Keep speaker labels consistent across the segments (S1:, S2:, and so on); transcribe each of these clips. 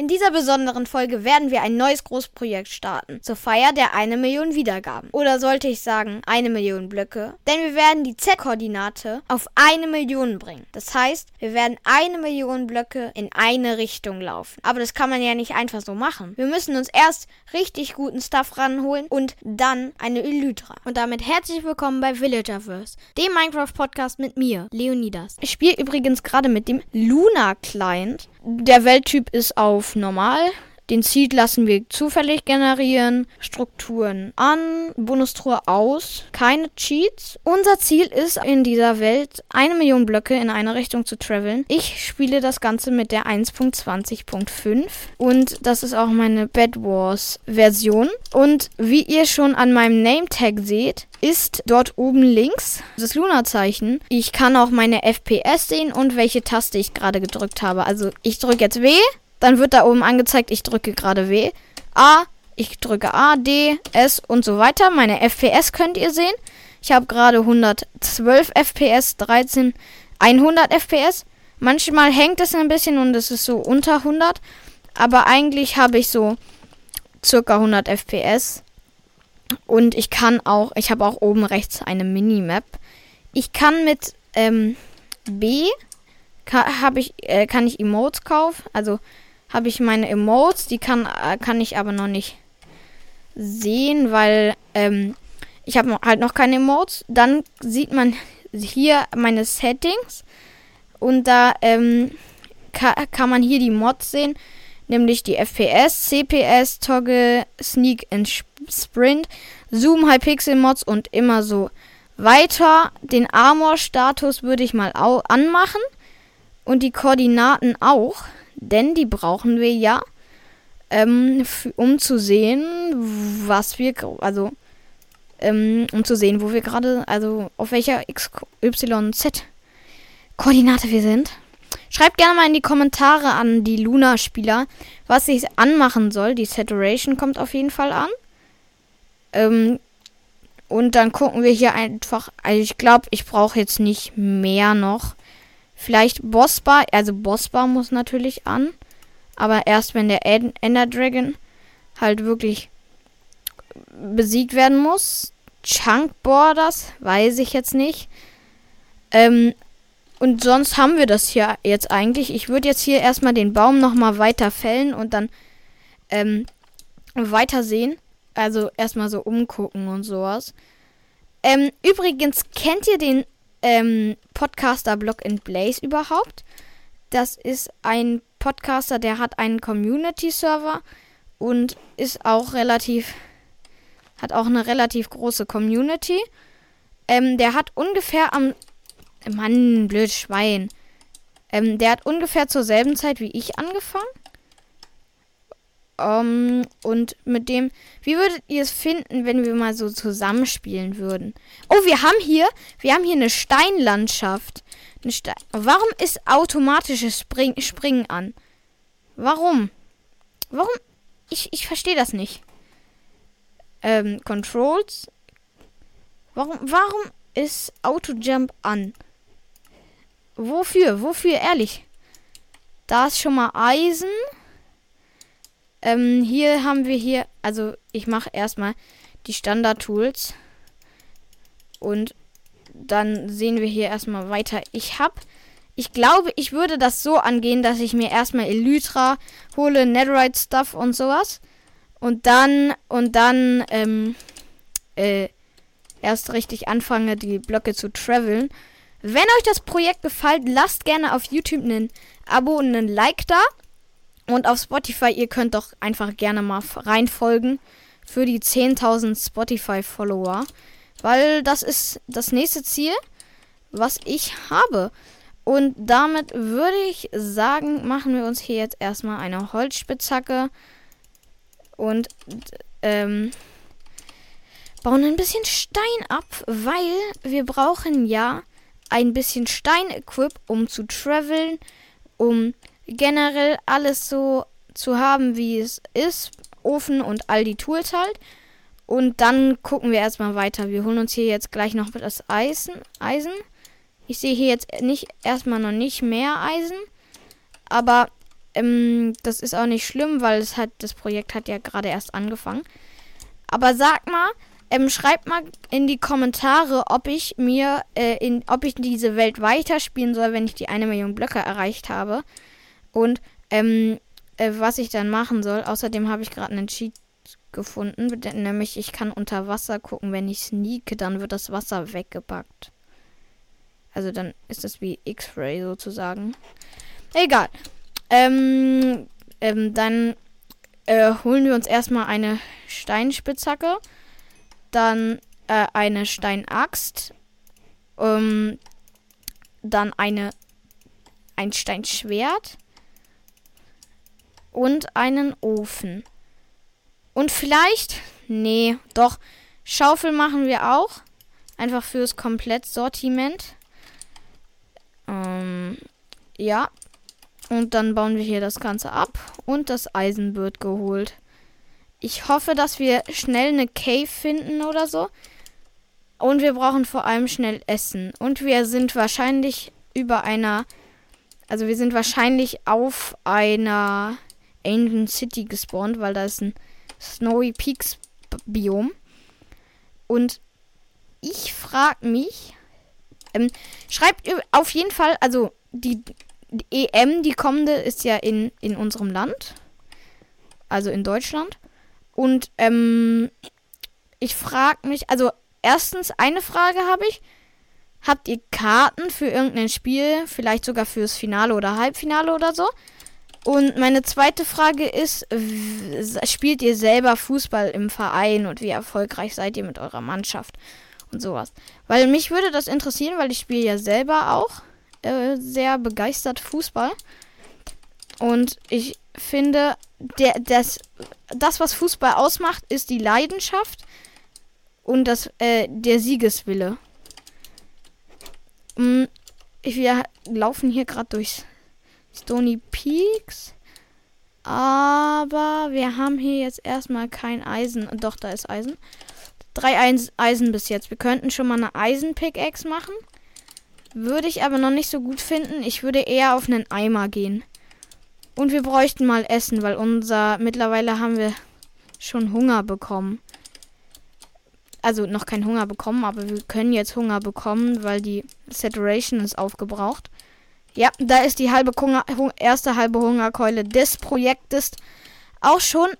S1: dieser besonderen Folge werden wir ein neues Großprojekt starten, zur Feier der 1 Million Wiedergaben. Oder sollte ich sagen, 1 Million Blöcke. Denn wir werden die Z-Koordinate auf 1 Million bringen. Das heißt, wir werden 1 Million Blöcke in eine Richtung laufen. Aber das kann man ja nicht einfach so machen. Wir müssen uns erst richtig guten Stuff ranholen und dann eine Elytra. Und damit herzlich willkommen bei Villagerverse, dem Minecraft-Podcast mit mir, Leonidas. Ich spiele übrigens gerade mit dem Luna-Client. Der Welttyp ist auf normal. Den Seed lassen wir zufällig generieren. Strukturen an. Bonustruhe aus. Keine Cheats. Unser Ziel ist in dieser Welt 1 Million Blöcke in eine Richtung zu traveln. Ich spiele das Ganze mit der 1.20.5 und das ist auch meine Bed Wars Version. Und wie ihr schon an meinem Name-Tag seht, ist dort oben links das Luna-Zeichen. Ich kann auch meine FPS sehen und welche Taste ich gerade gedrückt habe. Also ich drücke jetzt W. Dann wird da oben angezeigt, ich drücke gerade W, A, ich drücke A, D, S und so weiter. Meine FPS könnt ihr sehen. Ich habe gerade 112 FPS, 13, 100 FPS. Manchmal hängt es ein bisschen und es ist so unter 100. Aber eigentlich habe ich so circa 100 FPS. Und ich habe auch oben rechts eine Minimap. Ich kann mit B, kann ich Emotes kaufen, also habe ich meine Emotes, die kann ich aber noch nicht sehen, weil ich habe halt noch keine Emotes. Dann sieht man hier meine Settings und da kann man hier die Mods sehen, nämlich die FPS, CPS, Toggle, Sneak and Sprint, Zoom, Hypixel Mods und immer so weiter. Den Armor-Status würde ich mal anmachen und die Koordinaten auch. Denn die brauchen wir ja, um zu sehen, wo wir gerade, also auf welcher XYZ-Koordinate wir sind. Schreibt gerne mal in die Kommentare an die Luna-Spieler, was ich anmachen soll. Die Saturation kommt auf jeden Fall an. Und dann gucken wir hier einfach, also ich glaube, ich brauche jetzt nicht mehr noch. Vielleicht Bossbar, also Bossbar muss natürlich an, aber erst wenn der Ender Dragon halt wirklich besiegt werden muss. Chunk Borders, weiß ich jetzt nicht. Und sonst haben wir das hier jetzt eigentlich. Ich würde jetzt hier erstmal den Baum nochmal weiter fällen und dann weiter sehen. Also erstmal so umgucken und sowas. Übrigens, kennt ihr den Podcaster Block and Blaze überhaupt? Das ist ein Podcaster, der hat einen Community-Server und hat auch eine relativ große Community. Der hat ungefähr blödes Schwein. Der hat ungefähr zur selben Zeit wie ich angefangen. Und mit dem, wie würdet ihr es finden, wenn wir mal so zusammenspielen würden? Oh, wir haben hier eine Steinlandschaft. Warum ist automatisches Springen an? Warum? Ich verstehe das nicht. Controls. Warum ist Auto-Jump an? Wofür, ehrlich? Da ist schon mal Eisen. Hier haben wir also ich mache erstmal die Standard-Tools und dann sehen wir hier erstmal weiter. Ich glaube, ich würde das so angehen, dass ich mir erstmal Elytra hole, Netherite Stuff und sowas und dann erst richtig anfange, die Blöcke zu traveln. Wenn euch das Projekt gefällt, lasst gerne auf YouTube ein Abo und ein Like da. Und auf Spotify, ihr könnt doch einfach gerne mal reinfolgen für die 10.000 Spotify-Follower. Weil das ist das nächste Ziel, was ich habe. Und damit würde ich sagen, machen wir uns hier jetzt erstmal eine Holzspitzhacke. Und bauen ein bisschen Stein ab, weil wir brauchen ja ein bisschen Stein-Equip, um zu traveln, um generell alles so zu haben, wie es ist. Ofen und all die Tools halt. Und dann gucken wir erstmal weiter. Wir holen uns hier jetzt gleich noch das Eisen. Ich sehe hier jetzt noch nicht mehr Eisen. Aber das ist auch nicht schlimm, weil das Projekt hat ja gerade erst angefangen. Aber sag mal, schreibt mal in die Kommentare, ob ich diese Welt weiterspielen soll, wenn ich die 1 Million Blöcke erreicht habe. Und was ich dann machen soll. Außerdem habe ich gerade einen Cheat gefunden, nämlich ich kann unter Wasser gucken. Wenn ich sneake, dann wird das Wasser weggepackt. Also dann ist das wie X-Ray sozusagen. Egal. Dann holen wir uns erstmal eine Steinspitzhacke. Dann eine Steinaxt. Dann ein Steinschwert. Und einen Ofen. Und vielleicht, nee, doch, Schaufel machen wir auch. Einfach fürs Komplettsortiment. Ja. Und dann bauen wir hier das Ganze ab. Und das Eisen wird geholt. Ich hoffe, dass wir schnell eine Cave finden oder so. Und wir brauchen vor allem schnell Essen. Und wir sind wahrscheinlich auf einer Ancient City gespawnt, weil da ist ein Snowy Peaks Biom. Und ich frage mich, schreibt auf jeden Fall, also die EM, die kommende, ist ja in unserem Land. Also in Deutschland. Und ich frage mich, also erstens eine Frage habe ich. Habt ihr Karten für irgendein Spiel? Vielleicht sogar fürs Finale oder Halbfinale oder so? Und meine zweite Frage ist, spielt ihr selber Fußball im Verein und wie erfolgreich seid ihr mit eurer Mannschaft und sowas? Weil mich würde das interessieren, weil ich spiele ja selber auch sehr begeistert Fußball. Und ich finde, das, was Fußball ausmacht, ist die Leidenschaft und der Siegeswille. Wir laufen hier gerade durch Stony Peaks. Aber wir haben hier jetzt erstmal kein Eisen. Doch, da ist Eisen. 3 Eisen bis jetzt. Wir könnten schon mal eine Eisen-Pickaxe machen. Würde ich aber noch nicht so gut finden. Ich würde eher auf einen Eimer gehen. Und wir bräuchten mal Essen, weil mittlerweile haben wir schon Hunger bekommen. Also noch keinen Hunger bekommen, aber wir können jetzt Hunger bekommen, weil die Saturation ist aufgebraucht. Ja, da ist die erste halbe Hungerkeule des Projektes auch schon.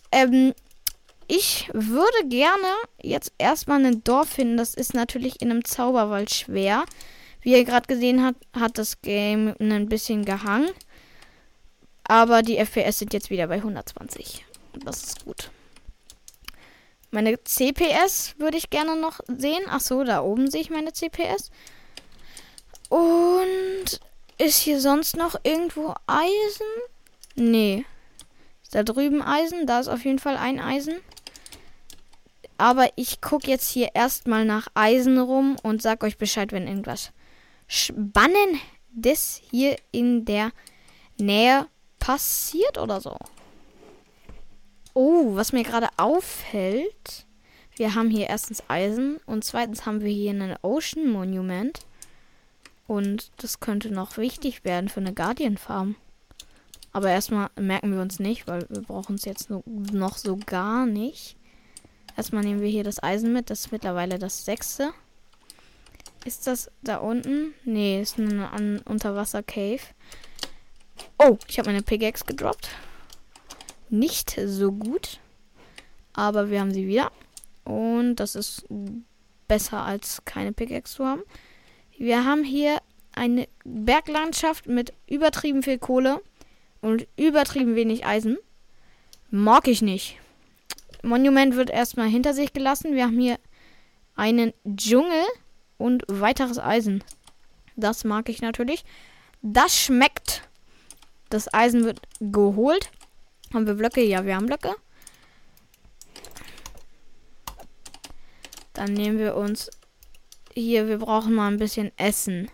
S1: Ich würde gerne jetzt erstmal ein Dorf finden. Das ist natürlich in einem Zauberwald schwer. Wie ihr gerade gesehen habt, hat das Game ein bisschen gehangen. Aber die FPS sind jetzt wieder bei 120. Das ist gut. Meine CPS würde ich gerne noch sehen. Ach so, da oben sehe ich meine CPS. Und ist hier sonst noch irgendwo Eisen? Nee. Ist da drüben Eisen? Da ist auf jeden Fall ein Eisen. Aber ich gucke jetzt hier erstmal nach Eisen rum und sag euch Bescheid, wenn irgendwas Spannendes hier in der Nähe passiert oder so. Oh, was mir gerade auffällt, wir haben hier erstens Eisen und zweitens haben wir hier ein Ocean Monument. Und das könnte noch wichtig werden für eine Guardian Farm. Aber erstmal merken wir uns nicht, weil wir brauchen es jetzt noch so gar nicht. Erstmal nehmen wir hier das Eisen mit, das ist mittlerweile das 6. Ist das da unten? Nee, ist eine Unterwasser-Cave. Oh, ich habe meine Pickaxe gedroppt. Nicht so gut. Aber wir haben sie wieder. Und das ist besser als keine Pickaxe zu haben. Wir haben hier eine Berglandschaft mit übertrieben viel Kohle und übertrieben wenig Eisen. Mag ich nicht. Monument wird erstmal hinter sich gelassen. Wir haben hier einen Dschungel und weiteres Eisen. Das mag ich natürlich. Das schmeckt. Das Eisen wird geholt. Haben wir Blöcke? Ja, wir haben Blöcke. Dann nehmen wir uns hier, wir brauchen mal ein bisschen Essen.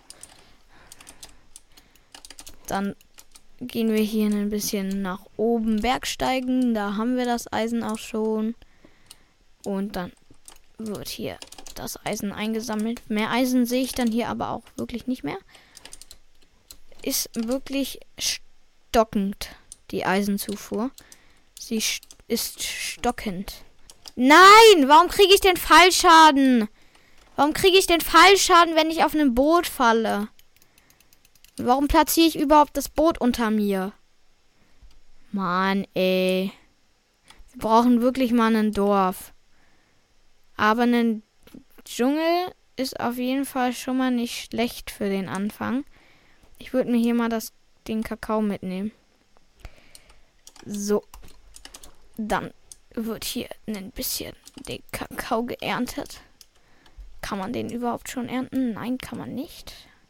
S1: Dann gehen wir hier ein bisschen nach oben bergsteigen. Da haben wir das Eisen auch schon. Und dann wird hier das Eisen eingesammelt. Mehr Eisen sehe ich dann hier aber auch wirklich nicht mehr. Ist wirklich stockend, die Eisenzufuhr. Sie ist stockend. Nein, warum kriege ich den Fallschaden? Warum kriege ich den Fallschaden, wenn ich auf einem Boot falle? Warum platziere ich überhaupt das Boot unter mir? Mann, ey. Wir brauchen wirklich mal ein Dorf. Aber ein Dschungel ist auf jeden Fall schon mal nicht schlecht für den Anfang. Ich würde mir hier mal den Kakao mitnehmen. So. Dann wird hier ein bisschen den Kakao geerntet. Kann man den überhaupt schon ernten? Nein, kann man nicht.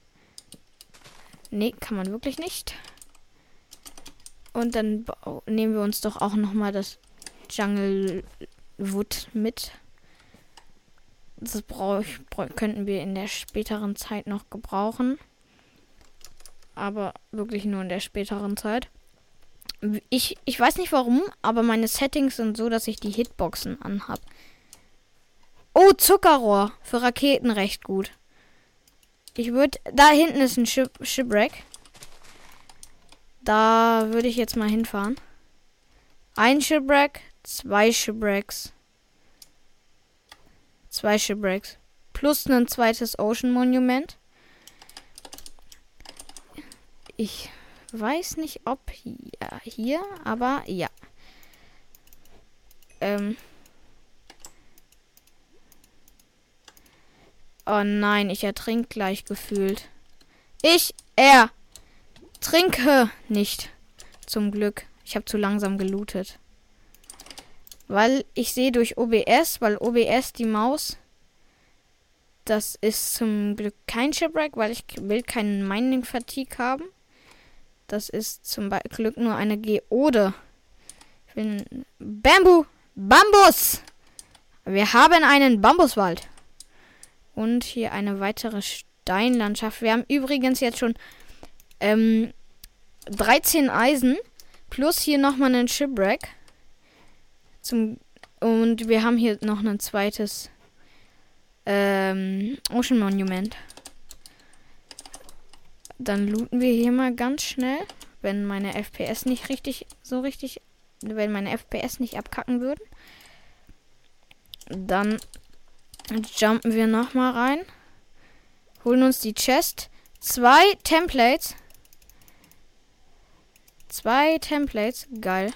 S1: Nee, kann man wirklich nicht. Und dann nehmen wir uns doch auch nochmal das Jungle Wood mit. Das könnten wir in der späteren Zeit noch gebrauchen. Aber wirklich nur in der späteren Zeit. Ich weiß nicht warum, aber meine Settings sind so, dass ich die Hitboxen anhab. Oh, Zuckerrohr. Für Raketen recht gut. Da hinten ist ein Shipwreck. Da würde ich jetzt mal hinfahren. Ein Shipwreck, 2 Shipwrecks. 2 Shipwrecks. Plus ein zweites Ocean Monument. Ich weiß nicht, ob hier, aber ja. Oh nein, ich ertrink gleich gefühlt. Ich trinke nicht. Zum Glück. Ich habe zu langsam gelootet. Weil ich sehe durch OBS, weil OBS die Maus. Das ist zum Glück kein Shipwreck, weil ich will keinen Mining Fatigue haben. Das ist zum Glück nur eine Geode. Ich will Bambus! Wir haben einen Bambuswald. Und hier eine weitere Steinlandschaft. Wir haben übrigens jetzt schon 13 Eisen. Plus hier nochmal einen Shipwreck. Und wir haben hier noch ein zweites Ocean Monument. Dann looten wir hier mal ganz schnell, wenn meine FPS nicht wenn meine FPS nicht abkacken würden. Dann jumpen wir nochmal rein. Holen uns die Chest. 2 Templates. 2 Templates. Geil.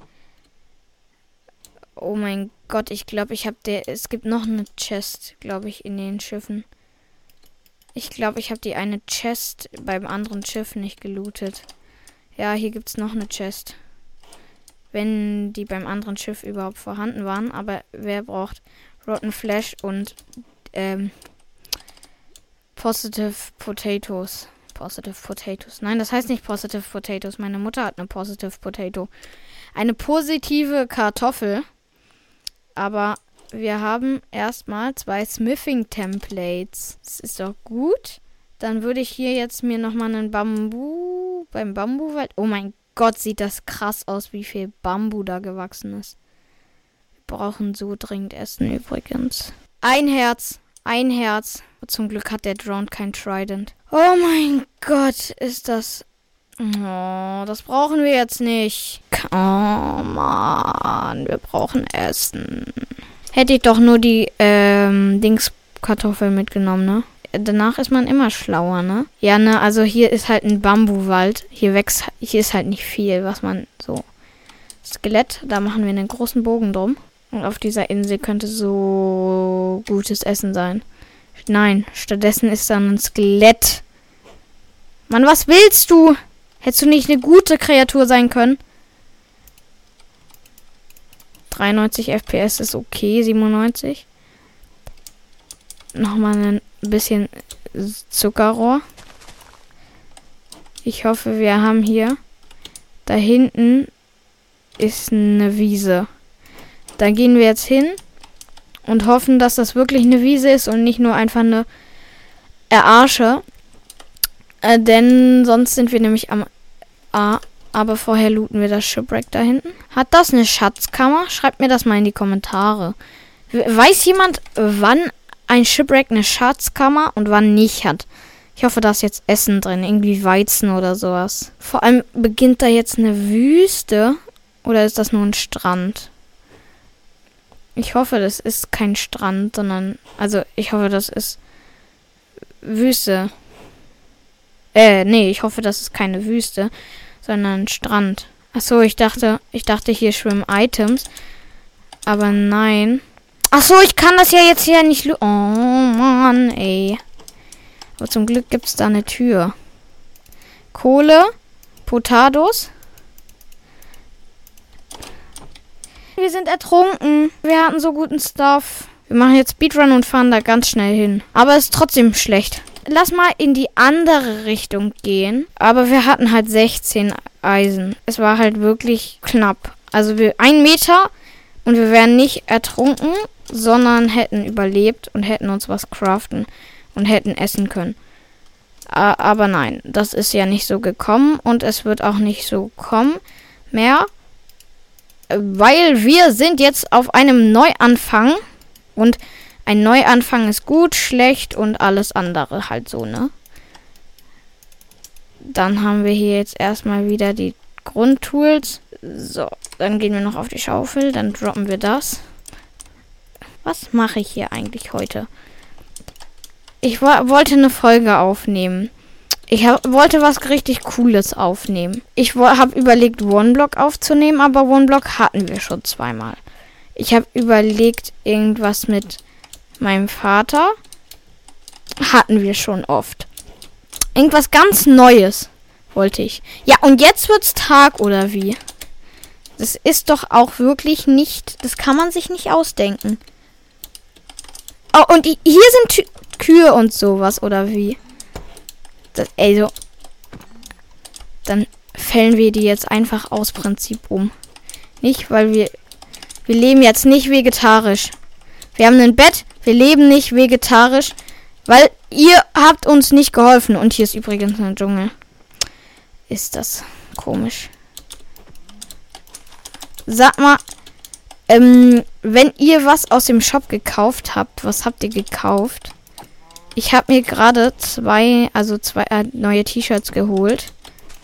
S1: Oh mein Gott, ich glaube, es gibt noch eine Chest, glaube ich, in den Schiffen. Ich glaube, ich habe die eine Chest beim anderen Schiff nicht gelootet. Ja, hier gibt es noch eine Chest. Wenn die beim anderen Schiff überhaupt vorhanden waren. Aber wer braucht Rotten Flesh und Positive Potatoes? Positive Potatoes. Nein, das heißt nicht Positive Potatoes. Meine Mutter hat eine Positive Potato. Eine positive Kartoffel. Aber wir haben erstmal 2 Smithing Templates. Das ist doch gut. Dann würde ich hier jetzt mir nochmal einen beim Bambuwald. Oh mein Gott, sieht das krass aus, wie viel Bambu da gewachsen ist. Wir brauchen so dringend Essen übrigens. Ein Herz. Zum Glück hat der Drone kein Trident. Oh mein Gott, ist das... Oh, das brauchen wir jetzt nicht. Oh Mann, wir brauchen Essen. Hätte ich doch nur die Dingskartoffel mitgenommen, ne? Danach ist man immer schlauer, ne? Ja, ne, also hier ist halt ein Bambuwald. Hier ist halt nicht viel, was man so... Skelett, da machen wir einen großen Bogen drum. Und auf dieser Insel könnte so gutes Essen sein. Nein, stattdessen ist da ein Skelett. Mann, was willst du? Hättest du nicht eine gute Kreatur sein können? 93 FPS ist okay, 97. Nochmal ein bisschen Zuckerrohr. Ich hoffe, wir haben hier... Da hinten ist eine Wiese. Da gehen wir jetzt hin und hoffen, dass das wirklich eine Wiese ist und nicht nur einfach eine Erarsche. Denn sonst sind wir nämlich am aber vorher looten wir das Shipwreck da hinten. Hat das eine Schatzkammer? Schreibt mir das mal in die Kommentare. Weiß jemand, wann ein Shipwreck eine Schatzkammer und wann nicht hat? Ich hoffe, da ist jetzt Essen drin. Irgendwie Weizen oder sowas. Vor allem beginnt da jetzt eine Wüste. Oder ist das nur ein Strand? Ich hoffe, das ist kein Strand, sondern... Also, ich hoffe, das ist Wüste. Nee, ich hoffe, das ist keine Wüste, sondern ein Strand. Achso, ich dachte, hier schwimmen Items. Aber nein. Achso, ich kann das ja jetzt hier nicht... Oh, Mann, ey. Aber zum Glück gibt es da eine Tür. Kohle. Potados. Wir sind ertrunken. Wir hatten so guten Stuff. Wir machen jetzt Speedrun und fahren da ganz schnell hin. Aber es ist trotzdem schlecht. Lass mal in die andere Richtung gehen. Aber wir hatten halt 16 Eisen. Es war halt wirklich knapp. Also 1 Meter und wir wären nicht ertrunken, sondern hätten überlebt und hätten uns was craften und hätten essen können. Aber nein, das ist ja nicht so gekommen und es wird auch nicht so kommen mehr. Weil wir sind jetzt auf einem Neuanfang und ein Neuanfang ist gut, schlecht und alles andere halt so, ne? Dann haben wir hier jetzt erstmal wieder die Grundtools. So, dann gehen wir noch auf die Schaufel, dann droppen wir das. Was mache ich hier eigentlich heute? Ich wollte eine Folge aufnehmen. Ich wollte was richtig Cooles aufnehmen. Ich habe überlegt, OneBlock aufzunehmen, aber OneBlock hatten wir schon zweimal. Ich habe überlegt, irgendwas mit meinem Vater. Hatten wir schon oft. Irgendwas ganz Neues wollte ich. Ja, und jetzt wird's Tag, oder wie? Das ist doch auch wirklich nicht... Das kann man sich nicht ausdenken. Oh, und hier sind Kühe und sowas, oder wie? Also, dann fällen wir die jetzt einfach aus Prinzip um. Nicht, weil wir leben jetzt nicht vegetarisch. Wir haben ein Bett, wir leben nicht vegetarisch, weil ihr habt uns nicht geholfen. Und hier ist übrigens ein Dschungel. Ist das komisch. Sag mal, wenn ihr was aus dem Shop gekauft habt, was habt ihr gekauft? Ich habe mir gerade zwei neue T-Shirts geholt.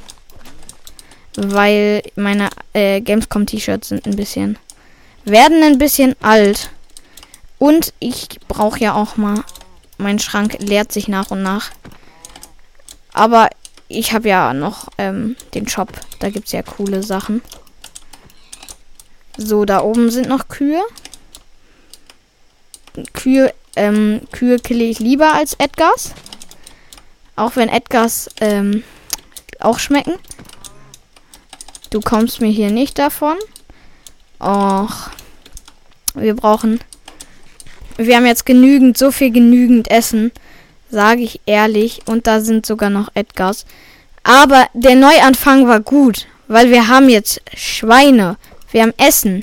S1: Weil meine Gamescom-T-Shirts werden ein bisschen alt. Und ich brauche ja auch mal... Mein Schrank leert sich nach und nach. Aber ich habe ja noch den Shop. Da gibt es ja coole Sachen. So, da oben sind noch Kühe. Kühe kille ich lieber als Edgars. Auch wenn Edgars auch schmecken. Du kommst mir hier nicht davon. Och. Wir haben jetzt genügend Essen. Sage ich ehrlich. Und da sind sogar noch Edgars. Aber der Neuanfang war gut. Weil wir haben jetzt Schweine. Wir haben Essen.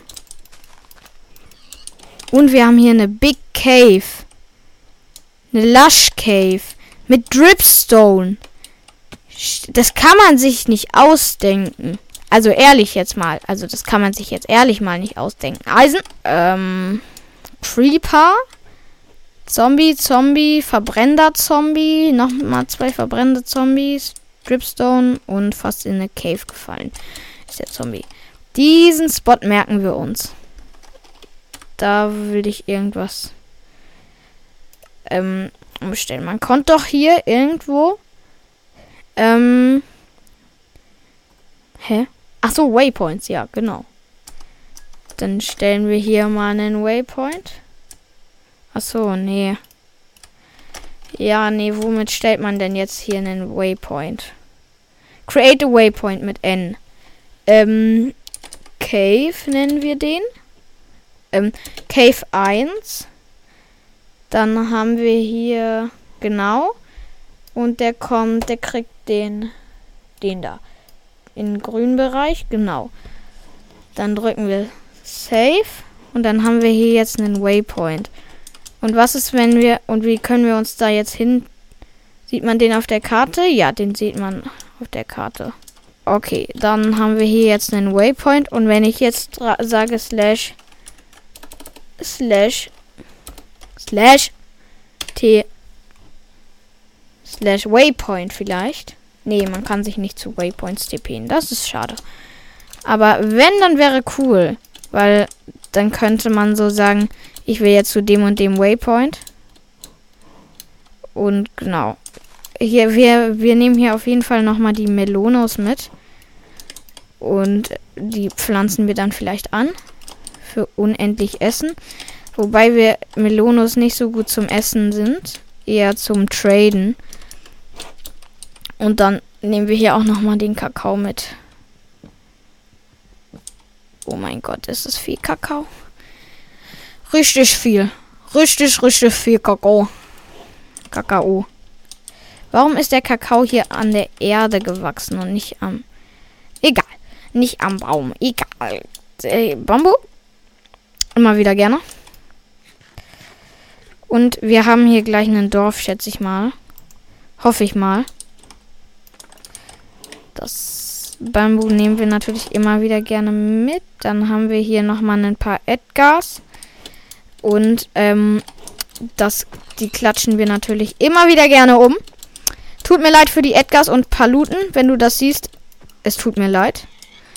S1: Und wir haben hier eine Big Cave. Eine Lush Cave. Mit Dripstone. Das kann man sich nicht ausdenken. Also ehrlich jetzt mal. Also das kann man sich jetzt ehrlich mal nicht ausdenken. Eisen. Creeper. Zombie. Verbrennender Zombie. Nochmal 2 verbrennende Zombies. Dripstone. Und fast in eine Cave gefallen. Ist der Zombie. Diesen Spot merken wir uns. Da will ich irgendwas umstellen. Man konnte doch hier irgendwo Achso, Waypoints, ja, genau. Dann stellen wir hier mal einen Waypoint. Achso, nee. Ja, nee, womit stellt man denn jetzt hier einen Waypoint? Create a Waypoint mit N. Cave nennen wir den. Cave 1. Dann haben wir hier, genau. Und der kriegt den da. In den grünen Bereich, genau. Dann drücken wir Save. Und dann haben wir hier jetzt einen Waypoint. Und was ist, wie können wir uns da jetzt hin... Sieht man den auf der Karte? Ja, den sieht man auf der Karte. Okay, dann haben wir hier jetzt einen Waypoint. Und wenn ich jetzt sage /T Slash Waypoint vielleicht. Nee, man kann sich nicht zu Waypoints TPen. Das ist schade. Aber wenn, dann wäre cool. Weil dann könnte man so sagen, ich will jetzt zu dem und dem Waypoint. Und genau. Hier, wir nehmen hier auf jeden Fall nochmal die Melonos mit. Und die pflanzen wir dann vielleicht an. Für unendlich Essen. Wobei wir Melonos nicht so gut zum Essen sind. Eher zum Traden. Und dann nehmen wir hier auch nochmal den Kakao mit. Oh mein Gott, ist das viel Kakao? Richtig viel. Richtig viel Kakao. Kakao. Warum ist der Kakao hier an der Erde gewachsen und nicht am... Egal. Nicht am Baum. Egal. Bambu? Immer wieder gerne. Und wir haben hier gleich ein Dorf, schätze ich mal. Hoffe ich mal. Das Bambu nehmen wir natürlich immer wieder gerne mit. Dann haben wir hier nochmal ein paar Edgars. Und die klatschen wir natürlich immer wieder gerne um. Tut mir leid für die Edgars und Paluten, wenn du das siehst. Es tut mir leid.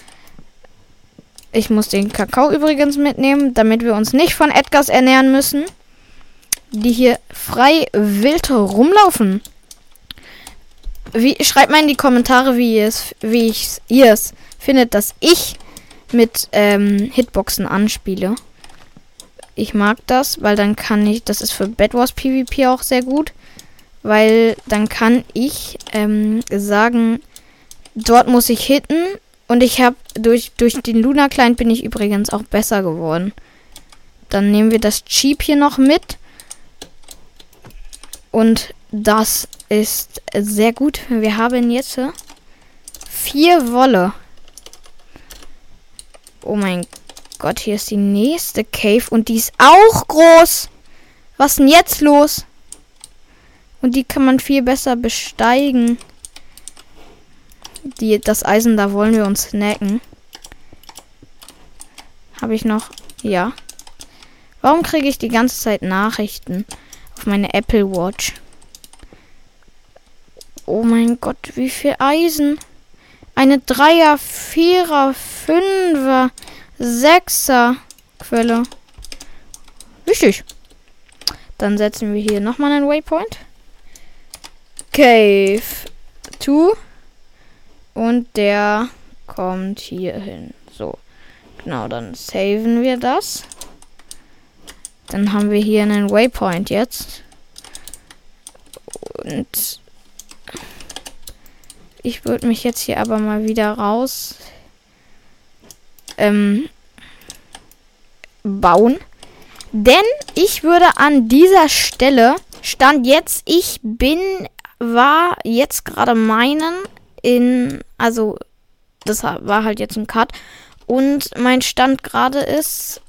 S1: Ich muss den Kakao übrigens mitnehmen, damit wir uns nicht von Edgars ernähren müssen, die hier frei wild rumlaufen. Schreibt mal in die Kommentare, wie ihr es findet, dass ich mit Hitboxen anspiele. Ich mag das, weil dann kann ich, das ist für Bed Wars PvP auch sehr gut, weil dann kann ich sagen, dort muss ich hitten und ich habe durch den Luna Client bin ich übrigens auch besser geworden. Dann nehmen wir das Cheap hier noch mit und das ist sehr gut. Wir haben jetzt 4 Wolle. Oh mein Gott, hier ist die nächste Cave und die ist auch groß. Was ist denn jetzt los? Und die kann man viel besser besteigen. Das Eisen, da wollen wir uns snacken. Habe ich noch? Ja. Warum kriege ich die ganze Zeit Nachrichten auf meine Apple Watch? Oh mein Gott, wie viel Eisen? Eine 3er, 4er, 5er, 6er Quelle. Wichtig. Dann setzen wir hier nochmal einen Waypoint. Cave 2. Und der kommt hier hin. So. Genau, dann saven wir das. Dann haben wir hier einen Waypoint jetzt. Und ich würde mich jetzt hier aber mal wieder raus bauen. Denn ich würde an dieser Stelle, Stand jetzt, war jetzt gerade meinen also das war halt jetzt ein Cut. Und mein Stand gerade ist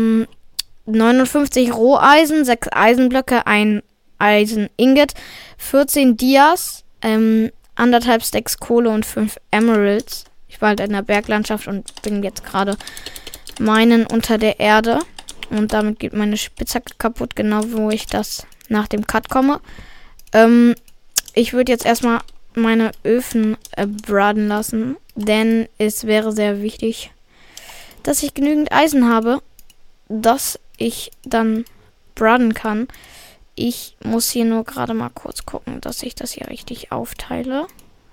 S1: 59 Roheisen, 6 Eisenblöcke, 1 Eisen-Ingot, 14 Dias, 1,5 Stacks Kohle und 5 Emeralds. Ich war halt in der Berglandschaft und bin jetzt gerade meinen unter der Erde. Und damit geht meine Spitzhacke kaputt, genau wo ich das nach dem Cut komme. Ich würde jetzt erstmal meine Öfen braten lassen, denn es wäre sehr wichtig, dass ich genügend Eisen habe, dass ich dann braten kann. Ich muss hier nur gerade mal kurz gucken, dass ich das hier richtig aufteile.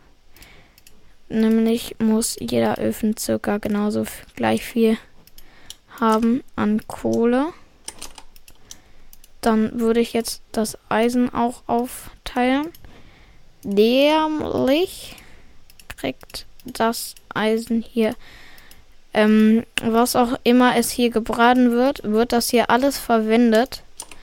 S1: Nämlich muss jeder Öfen circa genauso gleich viel haben an Kohle. Dann würde ich jetzt das Eisen auch aufteilen. Nämlich kriegt das Eisen hier, was auch immer es hier gebraten wird, wird das hier alles verwendet.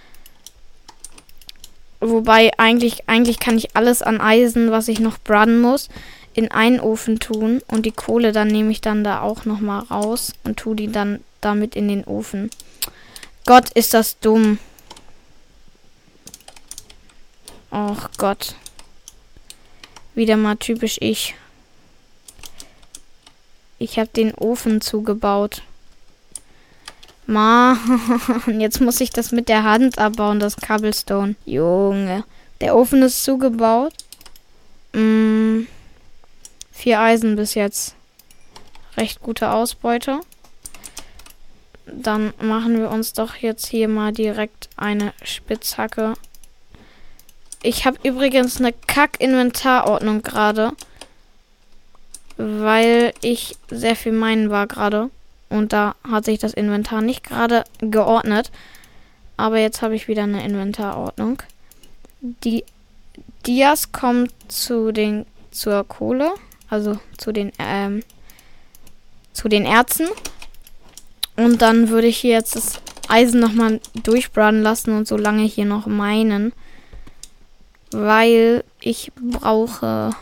S1: Wobei eigentlich kann ich alles an Eisen, was ich noch braten muss, in einen Ofen tun. Und die Kohle, dann nehme ich dann da auch nochmal raus und tue die dann damit in den Ofen. Gott, ist das dumm. Och Gott. Wieder mal typisch ich. Ich habe den Ofen zugebaut. Mann, jetzt muss ich das mit der Hand abbauen, das Cobblestone. Junge, Der Ofen ist zugebaut. 4 Eisen bis jetzt. Recht gute Ausbeute. Dann machen wir uns doch jetzt hier mal direkt eine Spitzhacke. Ich habe übrigens eine Kack-Inventarordnung gerade. Weil ich sehr viel meinen war gerade. Und da hat sich das Inventar nicht gerade geordnet. Aber jetzt habe ich wieder eine Inventarordnung. Die Dias kommt zur Kohle. Also zu den Erzen. Und dann würde ich hier jetzt das Eisen nochmal durchbraten lassen und so lange hier noch meinen. Weil ich brauche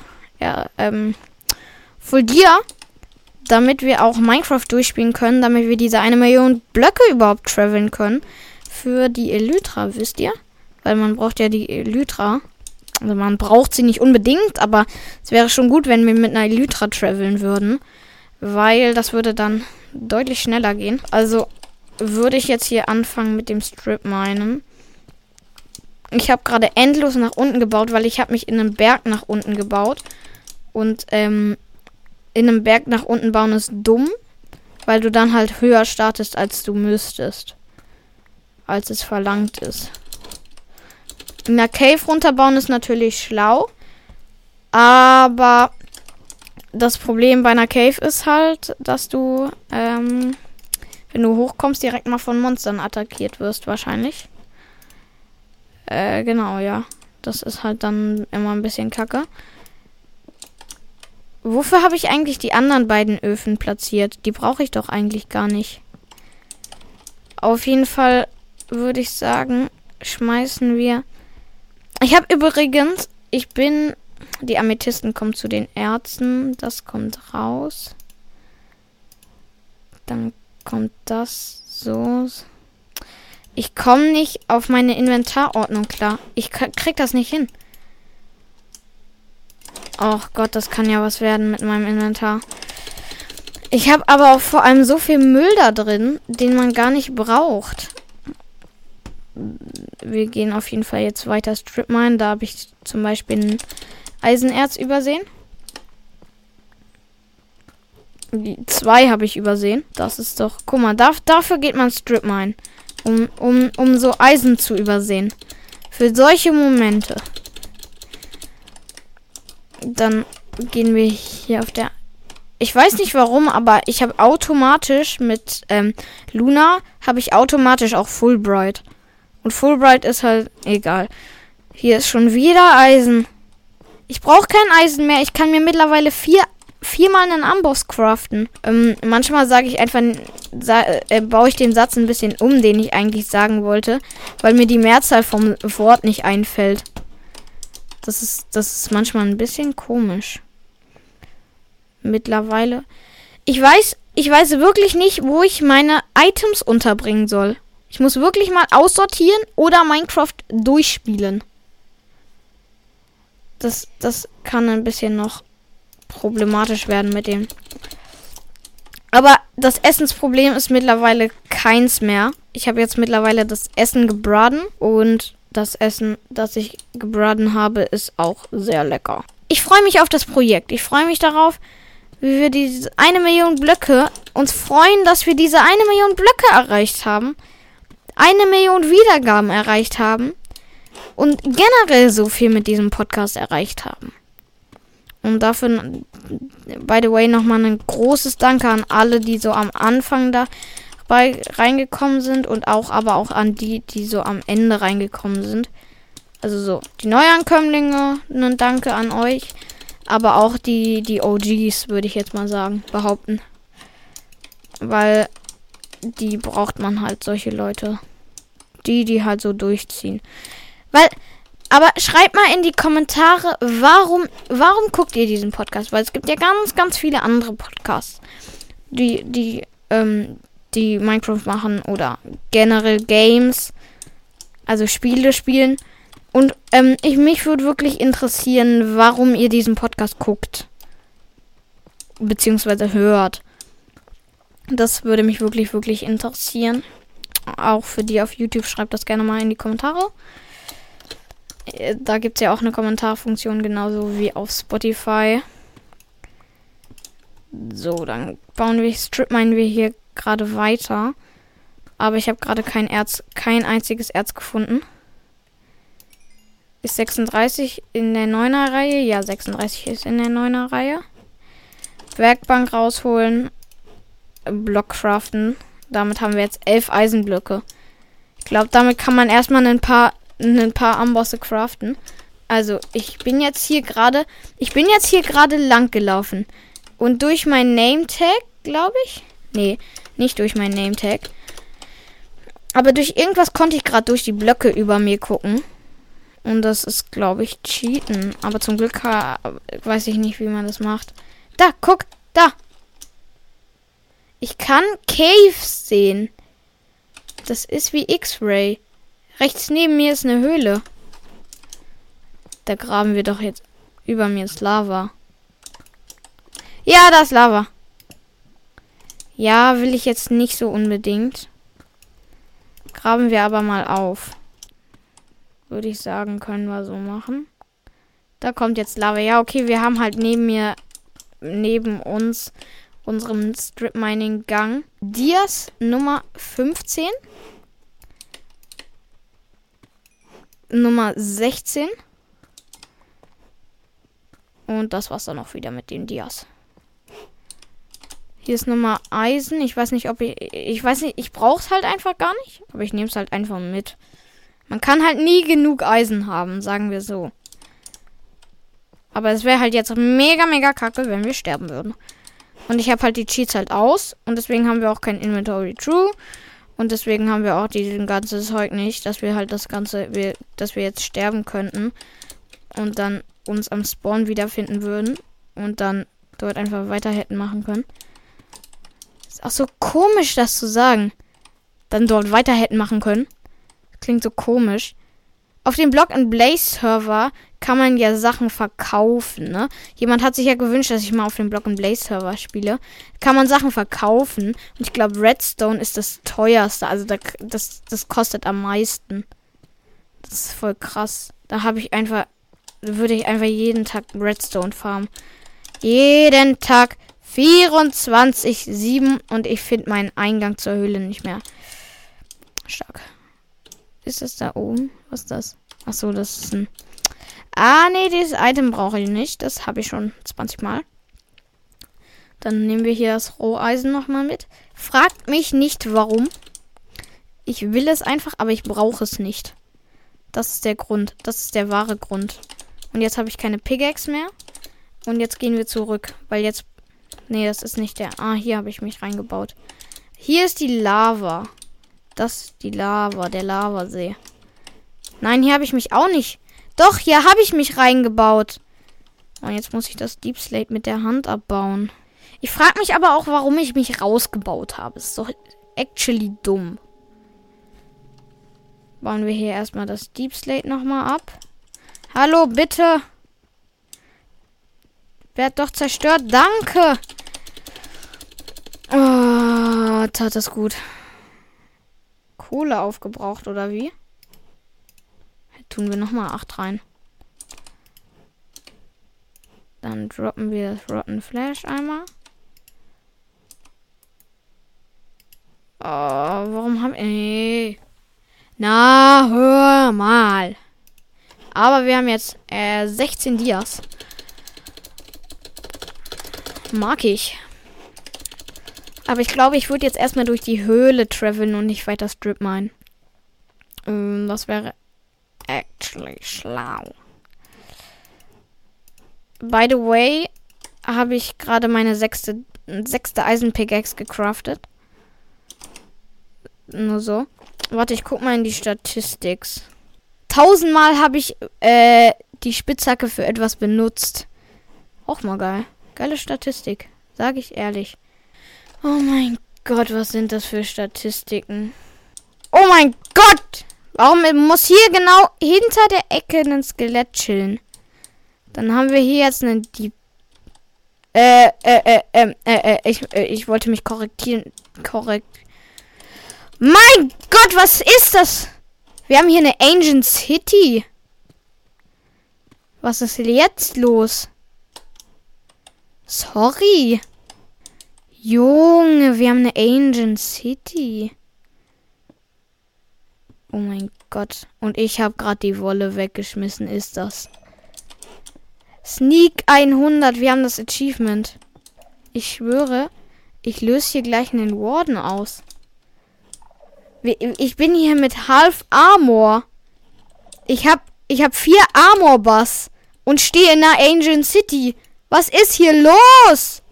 S1: Full Gear, damit wir auch Minecraft durchspielen können, damit wir diese 1 Million Blöcke überhaupt traveln können. Für die Elytra, wisst ihr? Weil man braucht ja die Elytra. Also man braucht sie nicht unbedingt, aber es wäre schon gut, wenn wir mit einer Elytra traveln würden. Weil das würde dann deutlich schneller gehen. Also würde ich jetzt hier anfangen mit dem Strip Minen. Ich habe gerade endlos nach unten gebaut, weil ich habe mich in einem Berg nach unten gebaut. Und in einem Berg nach unten bauen ist dumm, weil du dann halt höher startest, als du müsstest. Als es verlangt ist. In der Cave runterbauen ist natürlich schlau. Aber das Problem bei einer Cave ist halt, dass du, wenn du hochkommst, direkt mal von Monstern attackiert wirst wahrscheinlich. Genau, ja. Das ist halt dann immer ein bisschen kacke. Wofür habe ich eigentlich die anderen beiden Öfen platziert? Die brauche ich doch eigentlich gar nicht. Auf jeden Fall würde ich sagen, schmeißen wir... Ich habe übrigens... Die Amethysten kommen zu den Erzen. Das kommt raus. Dann kommt das so. Ich komme nicht auf meine Inventarordnung klar. Ich krieg das nicht hin. Ach Gott, das kann ja was werden mit meinem Inventar. Ich habe aber auch vor allem so viel Müll da drin, den man gar nicht braucht. Wir gehen auf jeden Fall jetzt weiter Strip Mine. Da habe ich zum Beispiel ein Eisenerz übersehen. Die 2 habe ich übersehen. Das ist doch... Guck mal, dafür geht man Strip Mine. Um so Eisen zu übersehen. Für solche Momente. Dann gehen wir hier auf der... Ich weiß nicht warum, aber ich habe automatisch mit Luna habe ich automatisch auch Fulbright. Und Fulbright ist halt egal. Hier ist schon wieder Eisen. Ich brauche kein Eisen mehr. Ich kann mir mittlerweile viermal einen Amboss craften. Manchmal sage ich einfach, baue ich den Satz ein bisschen um, den ich eigentlich sagen wollte, weil mir die Mehrzahl vom Wort nicht einfällt. Das ist manchmal ein bisschen komisch. Mittlerweile. Ich weiß wirklich nicht, wo ich meine Items unterbringen soll. Ich muss wirklich mal aussortieren oder Minecraft durchspielen. Das kann ein bisschen noch problematisch werden mit dem. Aber das Essensproblem ist mittlerweile keins mehr. Ich habe jetzt mittlerweile das Essen gebraten und das Essen, das ich gebraten habe, ist auch sehr lecker. Ich freue mich auf das Projekt. Ich freue mich darauf, wie wir diese 1 Million Blöcke uns freuen, dass wir diese 1 Million Blöcke erreicht haben. 1 Million Wiedergaben erreicht haben. Und generell so viel mit diesem Podcast erreicht haben. Und dafür, by the way, nochmal ein großes Danke an alle, die so am Anfang dabei reingekommen sind und aber auch an die so am Ende reingekommen sind. Also so, die Neuankömmlinge, ein Danke an euch. Aber auch die OGs, würde ich jetzt mal sagen, behaupten. Weil die braucht man halt, solche Leute. Die halt so durchziehen. Aber schreibt mal in die Kommentare, warum guckt ihr diesen Podcast? Weil es gibt ja ganz, ganz viele andere Podcasts, die Minecraft machen oder generell Games, also Spiele spielen. Und mich würde wirklich interessieren, warum ihr diesen Podcast guckt. Beziehungsweise hört. Das würde mich wirklich, wirklich interessieren. Auch für die auf YouTube, schreibt das gerne mal in die Kommentare. Da gibt es ja auch eine Kommentarfunktion, genauso wie auf Spotify. So, dann strip-minen wir hier gerade weiter. Aber ich habe gerade kein einziges Erz gefunden. Ist 36 in der 9er Reihe? Ja, 36 ist in der 9er Reihe. Werkbank rausholen. Block craften. Damit haben wir jetzt 11 Eisenblöcke. Ich glaube, damit kann man erstmal ein paar Ambosse craften. Also, ich bin jetzt hier gerade lang gelaufen. Und durch mein Name-Tag, glaube ich. Nee, nicht durch mein Name-Tag. Aber durch irgendwas konnte ich gerade durch die Blöcke über mir gucken. Und das ist, glaube ich, Cheaten. Aber zum Glück weiß ich nicht, wie man das macht. Da, guck, da. Ich kann Caves sehen. Das ist wie X-Ray. Rechts neben mir ist eine Höhle. Da graben wir doch jetzt. Über mir ist Lava. Ja, da ist Lava. Ja, will ich jetzt nicht so unbedingt. Graben wir aber mal auf. Würde ich sagen, können wir so machen. Da kommt jetzt Lava. Ja, okay, wir haben halt neben uns unserem Strip-Mining-Gang Dias Nummer 15. Nummer 16. Und das war's dann auch wieder mit den Dias. Hier ist Nummer Eisen. Ich weiß nicht, ich brauche es halt einfach gar nicht. Aber ich nehme es halt einfach mit. Man kann halt nie genug Eisen haben, sagen wir so. Aber es wäre halt jetzt mega, mega kacke, wenn wir sterben würden. Und ich habe halt die Cheats halt aus. Und deswegen haben wir auch kein Inventory True. Und deswegen haben wir auch diesen ganzen Zeug nicht, dass wir halt dass wir jetzt sterben könnten. Und dann uns am Spawn wiederfinden würden. Und dann dort einfach weiter hätten machen können. Ist auch so komisch, das zu sagen. Dann dort weiter hätten machen können. Klingt so komisch. Auf dem Block and Blaze Server kann man ja Sachen verkaufen, ne? Jemand hat sich ja gewünscht, dass ich mal auf dem Block and Blaze Server spiele. Kann man Sachen verkaufen. Und ich glaube, Redstone ist das teuerste. Also das kostet am meisten. Das ist voll krass. Würde ich einfach jeden Tag Redstone farmen. Jeden Tag 24/7 und ich finde meinen Eingang zur Höhle nicht mehr. Stark. Ist das da oben? Was ist das? Achso, das ist ein... nee, dieses Item brauche ich nicht. Das habe ich schon 20 Mal. Dann nehmen wir hier das Roheisen nochmal mit. Fragt mich nicht, warum. Ich will es einfach, aber ich brauche es nicht. Das ist der Grund. Das ist der wahre Grund. Und jetzt habe ich keine Pickaxe mehr. Und jetzt gehen wir zurück. Weil jetzt... Nee, das ist nicht der... hier habe ich mich reingebaut. Hier ist die Lava. Das ist die Lava, der Lavasee. Nein, hier habe ich mich auch nicht... Doch, hier habe ich mich reingebaut. Und jetzt muss ich das Deep Slate mit der Hand abbauen. Ich frage mich aber auch, warum ich mich rausgebaut habe. Das ist doch actually dumm. Bauen wir hier erstmal das Deep Slate nochmal ab. Hallo, bitte. Werd doch zerstört. Danke. Oh, tat das gut. Kohle aufgebraucht, oder wie? Tun wir nochmal 8 rein. Dann droppen wir das Rotten Flash einmal. Oh, warum haben... Na, hör mal. Aber wir haben jetzt 16 Dias. Mag ich. Aber ich glaube, ich würde jetzt erstmal durch die Höhle traveln und nicht weiter Strip minen. Das wäre actually schlau. By the way, habe ich gerade meine sechste Eisenpickaxe gecraftet. Nur so. Warte, ich guck mal in die Statistics. 1000-mal habe ich die Spitzhacke für etwas benutzt. Auch mal geil. Geile Statistik. Sag ich ehrlich. Oh mein Gott, was sind das für Statistiken? Oh mein Gott! Warum muss hier genau hinter der Ecke ein Skelett chillen? Dann haben wir hier jetzt einen Dieb. Ich wollte mich korrigieren. Mein Gott, was ist das? Wir haben hier eine Ancient City. Was ist jetzt los? Sorry. Junge, wir haben eine Ancient City. Oh mein Gott. Und ich habe gerade die Wolle weggeschmissen. Ist das? Sneak 100. Wir haben das Achievement. Ich schwöre, ich löse hier gleich einen Warden aus. Ich bin hier mit Half Armor. Ich hab 4 Armor Bass und stehe in einer Ancient City. Was ist hier los?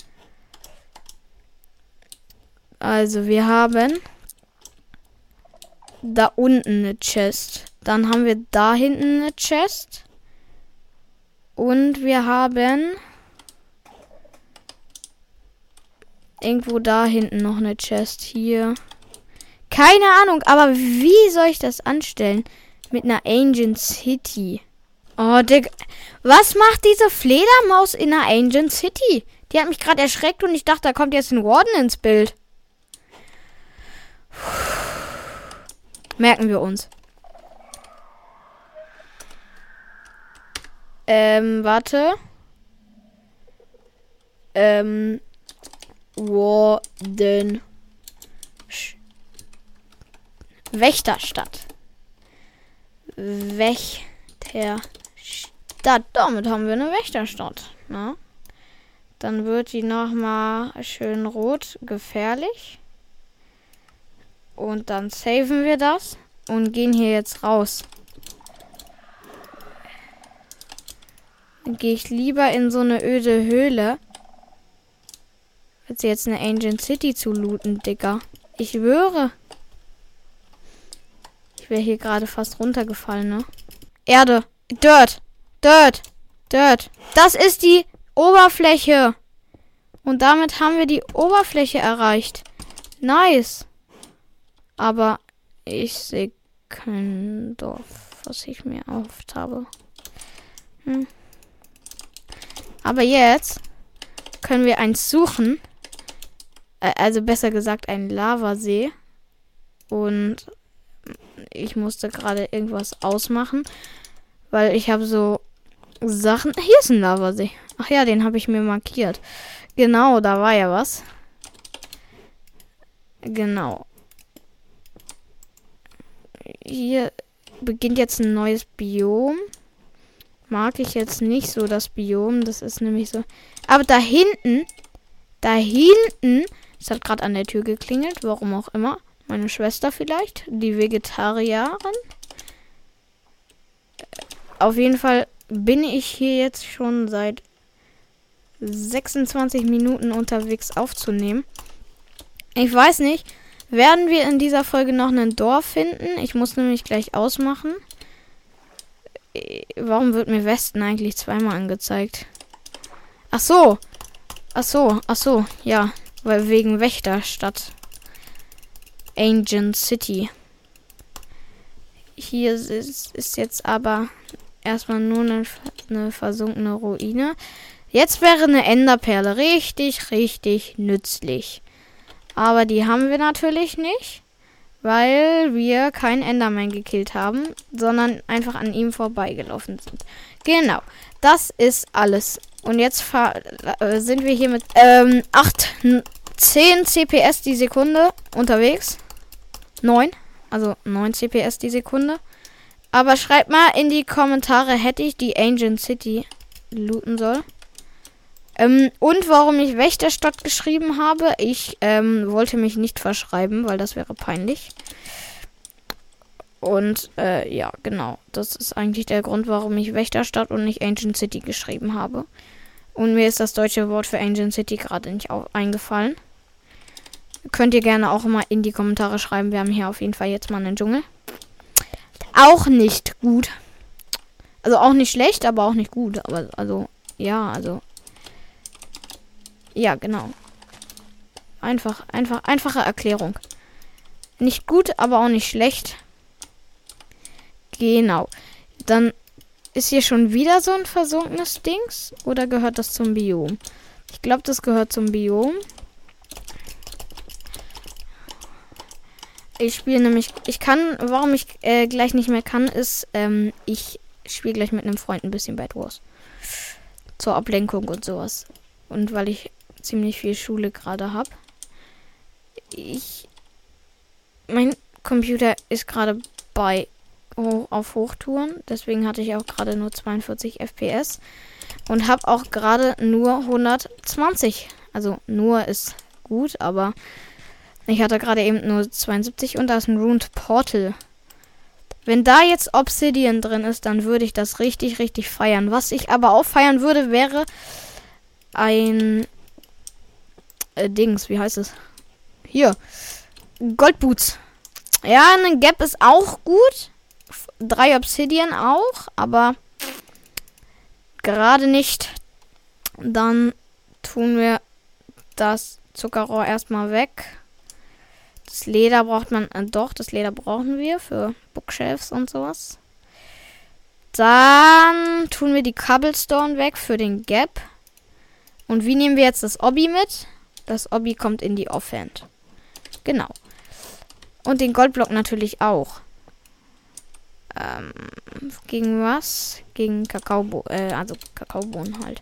S1: Also, wir haben da unten eine Chest. Dann haben wir da hinten eine Chest. Und wir haben irgendwo da hinten noch eine Chest. Hier. Keine Ahnung, aber wie soll ich das anstellen? Mit einer Ancient City. Oh, Digga. Was macht diese Fledermaus in einer Ancient City? Die hat mich gerade erschreckt und ich dachte, da kommt jetzt ein Warden ins Bild. Merken wir uns. Warte. Warden. Wächterstadt. Wächterstadt. Damit haben wir eine Wächterstadt. Na? Dann wird die nochmal schön rot. Gefährlich. Und dann saven wir das. Und gehen hier jetzt raus. Dann gehe ich lieber in so eine öde Höhle. Als jetzt eine Ancient City zu looten, Digga. Ich schwöre. Ich wäre hier gerade fast runtergefallen, ne? Erde. Dirt. Dirt. Dirt. Das ist die Oberfläche. Und damit haben wir die Oberfläche erreicht. Nice. Aber ich sehe kein Dorf, was ich mir erhofft habe. Aber jetzt können wir eins suchen. Also besser gesagt einen Lavasee. Und ich musste gerade irgendwas ausmachen. Weil ich habe so Sachen... Hier ist ein Lavasee. Ach ja, den habe ich mir markiert. Genau, da war ja was. Genau. Hier beginnt jetzt ein neues Biom. Mag ich jetzt nicht so das Biom. Das ist nämlich so... Aber da hinten... Es hat gerade an der Tür geklingelt. Warum auch immer. Meine Schwester vielleicht. Die Vegetarierin. Auf jeden Fall bin ich hier jetzt schon seit 26 Minuten unterwegs aufzunehmen. Ich weiß nicht, werden wir in dieser Folge noch ein Dorf finden? Ich muss nämlich gleich ausmachen. Warum wird mir Westen eigentlich zweimal angezeigt? Ach so. Ja, weil wegen Wächterstadt. Ancient City. Hier ist jetzt aber erstmal nur eine versunkene Ruine. Jetzt wäre eine Enderperle richtig, richtig nützlich. Aber die haben wir natürlich nicht, weil wir keinen Enderman gekillt haben, sondern einfach an ihm vorbeigelaufen sind. Genau, das ist alles. Und jetzt sind wir hier mit 10 CPS die Sekunde unterwegs. 9 CPS die Sekunde. Aber schreibt mal in die Kommentare, hätte ich die Ancient City looten soll. Und warum ich Wächterstadt geschrieben habe. Ich wollte mich nicht verschreiben, weil das wäre peinlich. Und ja, genau. Das ist eigentlich der Grund, warum ich Wächterstadt und nicht Ancient City geschrieben habe. Und mir ist das deutsche Wort für Ancient City gerade nicht eingefallen. Könnt ihr gerne auch mal in die Kommentare schreiben. Wir haben hier auf jeden Fall jetzt mal einen Dschungel. Auch nicht gut. Also auch nicht schlecht, aber auch nicht gut. Aber ja, genau. Einfache Erklärung. Nicht gut, aber auch nicht schlecht. Genau. Dann ist hier schon wieder so ein versunkenes Dings. Oder gehört das zum Biom? Ich glaube, das gehört zum Biom. Ich spiele nämlich... warum ich gleich nicht mehr kann, ist, ich Ich spiele gleich mit einem Freund ein bisschen Bed Wars. Zur Ablenkung und sowas. Und weil ich ziemlich viel Schule gerade habe. Mein Computer ist gerade auf Hochtouren. Deswegen hatte ich auch gerade nur 42 FPS. Und habe auch gerade nur 120. Also nur ist gut, aber ich hatte gerade eben nur 72 und da ist ein Ruined Portal. Wenn da jetzt Obsidian drin ist, dann würde ich das richtig, richtig feiern. Was ich aber auch feiern würde, wäre ein Dings, wie heißt es? Hier. Goldboots. Ja, ein Gap ist auch gut. 3 Obsidian auch, aber gerade nicht. Dann tun wir das Zuckerrohr erstmal weg. Das Leder braucht man, das Leder brauchen wir für Bookshelves und sowas. Dann tun wir die Cobblestone weg für den Gap. Und wie nehmen wir jetzt das Obby mit? Das Obby kommt in die Offhand. Genau. Und den Goldblock natürlich auch. Gegen was? Gegen Kakaobohnen halt.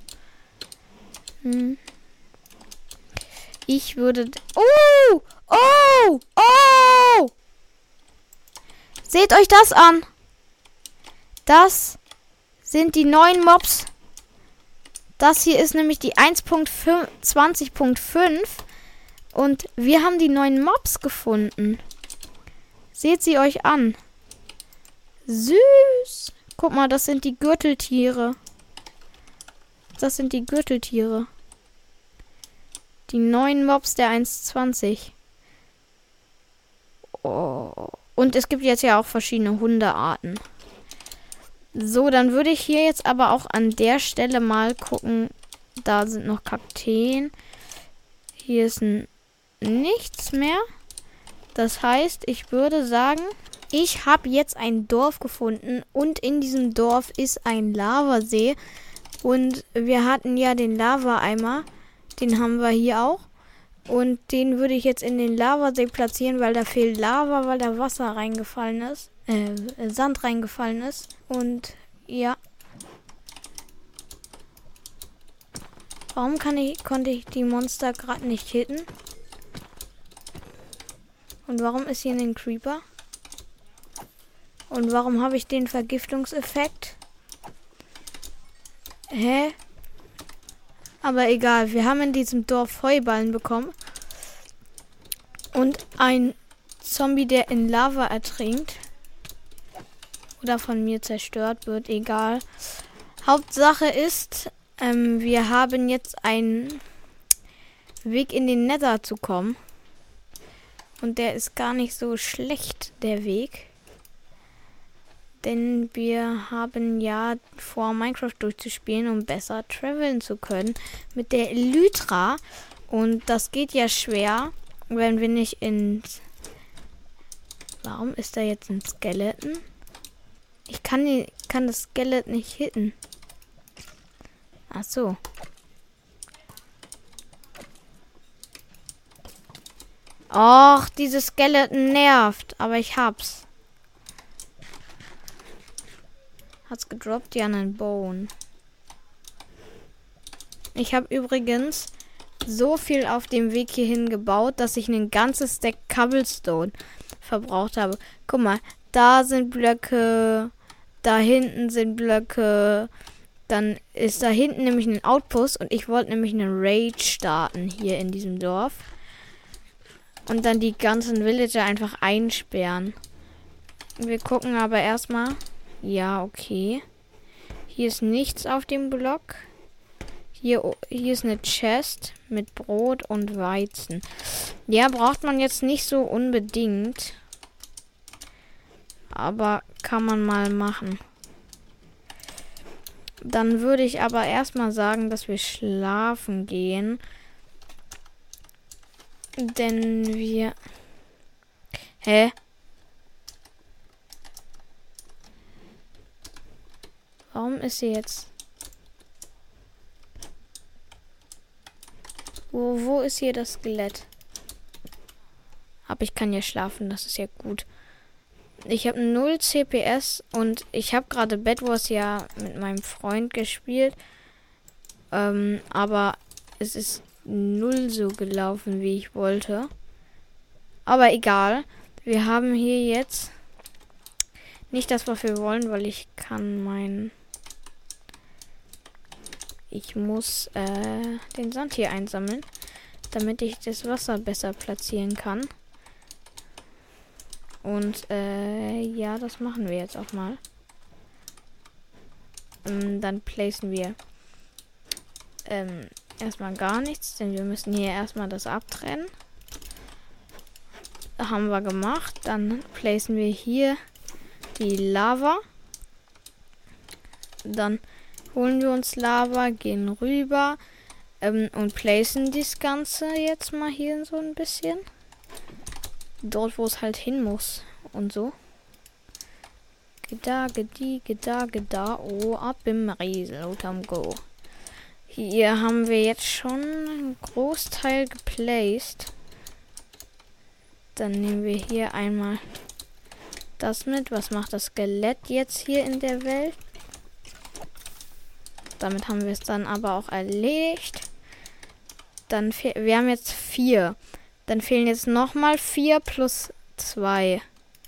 S1: Ich würde... Oh! Oh! Oh! Seht euch das an! Das sind die neuen Mobs. Das hier ist nämlich die 1.20.5 und wir haben die neuen Mobs gefunden. Seht sie euch an. Süß. Guck mal, das sind die Gürteltiere. Das sind die Gürteltiere. Die neuen Mobs der 1.20. Oh. Und es gibt jetzt ja auch verschiedene Hundearten. So, dann würde ich hier jetzt aber auch an der Stelle mal gucken. Da sind noch Kakteen. Hier ist nichts mehr. Das heißt, ich würde sagen, ich habe jetzt ein Dorf gefunden. Und in diesem Dorf ist ein Lavasee. Und wir hatten ja den Lava-Eimer. Den haben wir hier auch. Und den würde ich jetzt in den Lavasee platzieren, weil da fehlt Lava, weil da Wasser reingefallen ist. Sand reingefallen ist. Und ja. Warum konnte ich die Monster gerade nicht hitten? Und warum ist hier ein Creeper? Und warum habe ich den Vergiftungseffekt? Hä? Aber egal, wir haben in diesem Dorf Heuballen bekommen. Und ein Zombie, der in Lava ertrinkt. Oder von mir zerstört wird, egal. Hauptsache ist, wir haben jetzt einen Weg in den Nether zu kommen. Und der ist gar nicht so schlecht, der Weg. Denn wir haben ja vor, Minecraft durchzuspielen, um besser traveln zu können mit der Elytra. Und das geht ja schwer, wenn wir nicht ins... Warum ist da jetzt ein Skeleton? Ich kann das Skelett nicht hitten. Ach so. Och, dieses Skeleton nervt. Aber ich hab's. Hat's gedroppt? Ja, einen Bone. Ich habe übrigens so viel auf dem Weg hierhin gebaut, dass ich ein ganzes Stack Cobblestone verbraucht habe. Guck mal, da sind Blöcke, da hinten sind Blöcke, dann ist da hinten nämlich ein Outpost und ich wollte nämlich einen Raid starten hier in diesem Dorf. Und dann die ganzen Villager einfach einsperren. Wir gucken aber erstmal. Ja, okay. Hier ist nichts auf dem Block. Hier ist eine Chest mit Brot und Weizen. Ja, braucht man jetzt nicht so unbedingt. Aber kann man mal machen. Dann würde ich aber erstmal sagen, dass wir schlafen gehen. Denn wir... Hä? Warum ist sie jetzt... Wo ist hier das Skelett? Aber ich kann ja schlafen, das ist ja gut. Ich habe 0 CPS und ich habe gerade Bed Wars ja mit meinem Freund gespielt. Aber es ist 0 so gelaufen, wie ich wollte. Aber egal. Wir haben hier jetzt nicht das, was wir wollen, weil ich kann Ich muss den Sand hier einsammeln, damit ich das Wasser besser platzieren kann. Und ja, das machen wir jetzt auch mal. Dann placen wir erstmal gar nichts, denn wir müssen hier erstmal das abtrennen. Haben wir gemacht. Dann placen wir hier die Lava. Dann holen wir uns Lava, gehen rüber und placen das Ganze jetzt mal hier so ein bisschen. Dort, wo es halt hin muss und so. Geda. Oh, ab im Riesel, unterm Go. Hier haben wir jetzt schon einen Großteil geplaced. Dann nehmen wir hier einmal das mit. Was macht das Skelett jetzt hier in der Welt? Damit haben wir es dann aber auch erledigt. Dann wir haben jetzt 4. Dann fehlen jetzt nochmal 4 plus 2.